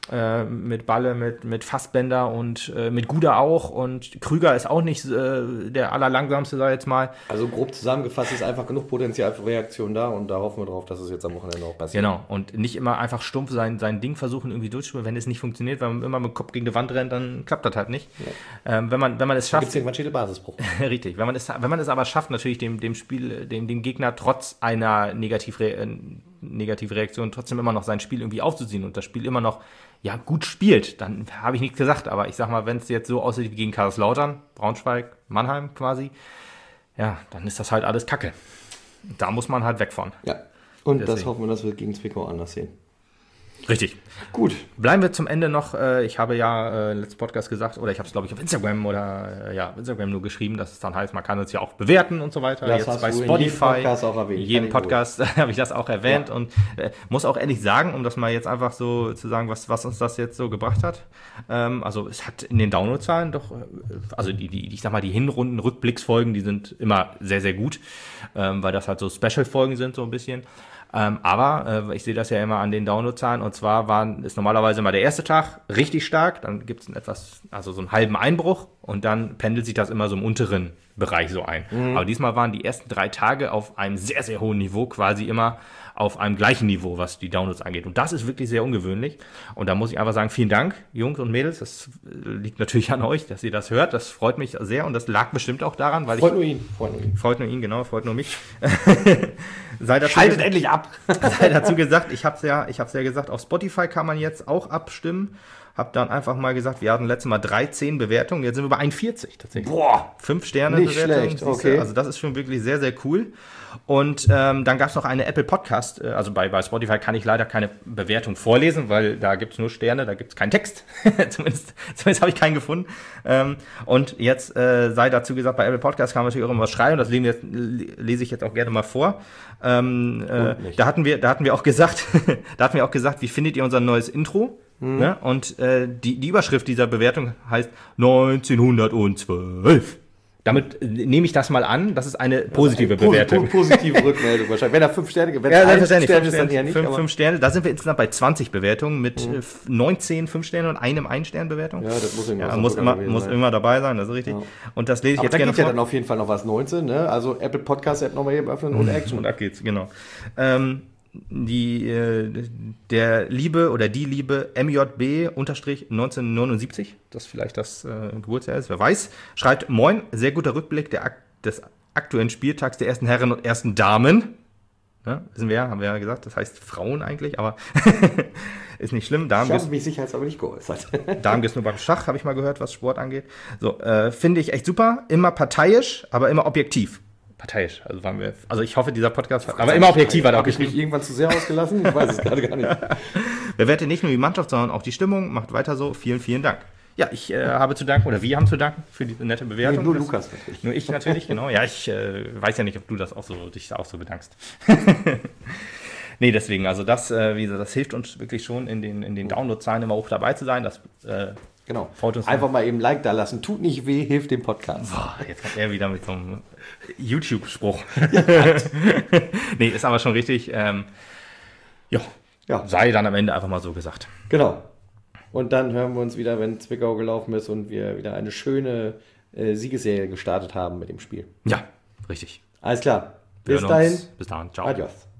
Balle, mit Fassbender und mit Guda auch. Und Krüger ist auch nicht der allerlangsamste, sag ich jetzt mal. Also grob zusammengefasst ist einfach genug Potenzial für Reaktion da und da hoffen wir drauf, dass es jetzt am Wochenende auch passiert. Genau, und nicht immer einfach stumpf sein Ding versuchen irgendwie durchzuspielen. Wenn es nicht funktioniert, wenn man immer mit dem Kopf gegen die Wand rennt, dann klappt das halt nicht. Ja. Wenn man es schafft... Da gibt es irgendwann den Basisbruch. Richtig, wenn man es aber schafft, natürlich dem Gegner trotz einer Negativreaktion trotzdem immer noch sein Spiel irgendwie aufzuziehen und das Spiel immer noch gut spielt, dann habe ich nichts gesagt. Aber ich sag mal, wenn es jetzt so aussieht wie gegen Kaiserslautern, Braunschweig, Mannheim quasi, dann ist das halt alles Kacke. Da muss man halt weg von. Ja, und deswegen. Das hoffen wir, dass wir gegen Zwickau anders sehen. Richtig. Gut. Bleiben wir zum Ende noch. Ich habe letzten Podcast gesagt, oder ich habe es, glaube ich, auf Instagram Instagram nur geschrieben, dass es dann heißt, man kann es ja auch bewerten und so weiter. Das jetzt bei Spotify. In jedem Podcast habe ich das auch erwähnt und muss auch ehrlich sagen, um das mal jetzt einfach so zu sagen, was uns das jetzt so gebracht hat. Also es hat in den Downloadzahlen doch, also ich sag mal, die Hinrunden-Rückblicksfolgen, die sind immer sehr, sehr gut, weil das halt so Special-Folgen sind, so ein bisschen. Aber ich sehe das ja immer an den Downloadzahlen und zwar ist normalerweise mal der erste Tag richtig stark, dann gibt es so einen halben Einbruch und dann pendelt sich das immer so im unteren Bereich so ein. Aber diesmal waren die ersten 3 Tage auf einem sehr, sehr hohen Niveau, quasi immer auf einem gleichen Niveau, was die Downloads angeht. Und das ist wirklich sehr ungewöhnlich. Und da muss ich einfach sagen, vielen Dank, Jungs und Mädels. Das liegt natürlich an euch, dass ihr das hört. Das freut mich sehr und das lag bestimmt auch daran, weil freut nur ihn. Freut nur ihn, genau, freut nur mich. Schaltet endlich ab. Sei dazu gesagt, ich hab's ja gesagt, auf Spotify kann man jetzt auch abstimmen. Hab dann einfach mal gesagt, wir hatten letztes Mal 13 Bewertungen, jetzt sind wir bei 41 tatsächlich. Boah! 5 Sterne nicht schlecht, okay. Also das ist schon wirklich sehr, sehr cool. Und dann gab es noch eine Apple Podcast, also bei Spotify kann ich leider keine Bewertung vorlesen, weil da gibt es nur Sterne, da gibt es keinen Text. zumindest habe ich keinen gefunden. Und jetzt sei dazu gesagt, bei Apple Podcast kann man natürlich auch immer was schreiben, das lese ich jetzt auch gerne mal vor. Da hatten wir auch gesagt, wie findet ihr unser neues Intro? Ne? Und die Überschrift dieser Bewertung heißt 1912. Damit nehme ich das mal an, das ist eine positive Bewertung. Positive Rückmeldung wahrscheinlich. Wenn er 5 Sterne gibt, wenn es 1 Stern ist, dann eher nicht. 5 Sterne, da sind wir insgesamt bei 20 Bewertungen mit 19 5-Sterne und einem 1-Stern-Bewertung. Ja, das muss immer dabei sein, das ist richtig. Ja. Und das lese ich jetzt gerne vor. Da geht ja dann auf jeden Fall noch was 19, ne? Also Apple Podcast App nochmal eben öffnen und Action. Und ab geht's, genau. Der liebe MJB-1979, das vielleicht das Geburtsjahr ist, wer weiß, schreibt: Moin, sehr guter Rückblick des aktuellen Spieltags der ersten Herren und ersten Damen. Ja, haben wir ja gesagt, das heißt Frauen eigentlich, aber ist nicht schlimm. Ich habe mich sicherheitshalber nicht geäußert. Damen gibt es nur beim Schach, habe ich mal gehört, was Sport angeht. So, finde ich echt super, immer parteiisch, aber immer objektiv. Parteiisch, also ich hoffe, dieser Podcast aber immer objektiv hat er. Habe ich mich irgendwann zu sehr ausgelassen? Ich weiß es gerade gar nicht. Bewertet nicht nur die Mannschaft, sondern auch die Stimmung. Macht weiter so. Vielen, vielen Dank. Ja, ich habe zu danken, oder wir haben zu danken für die nette Bewertung. Nur Lukas natürlich. Nur ich natürlich, genau. Ja, ich weiß ja nicht, ob du dich auch so bedankst. Nee, deswegen, also das hilft uns wirklich schon, in den Download-Zahlen immer hoch dabei zu sein. Das genau. Einfach mal eben Like da lassen. Tut nicht weh, hilft dem Podcast. Boah, jetzt kommt er wieder mit so einem YouTube-Spruch. Nee, ist aber schon richtig. Sei dann am Ende einfach mal so gesagt. Genau. Und dann hören wir uns wieder, wenn Zwickau gelaufen ist und wir wieder eine schöne Siegesserie gestartet haben mit dem Spiel. Ja, richtig. Alles klar. Bis dahin. Bis dahin. Ciao. Adios.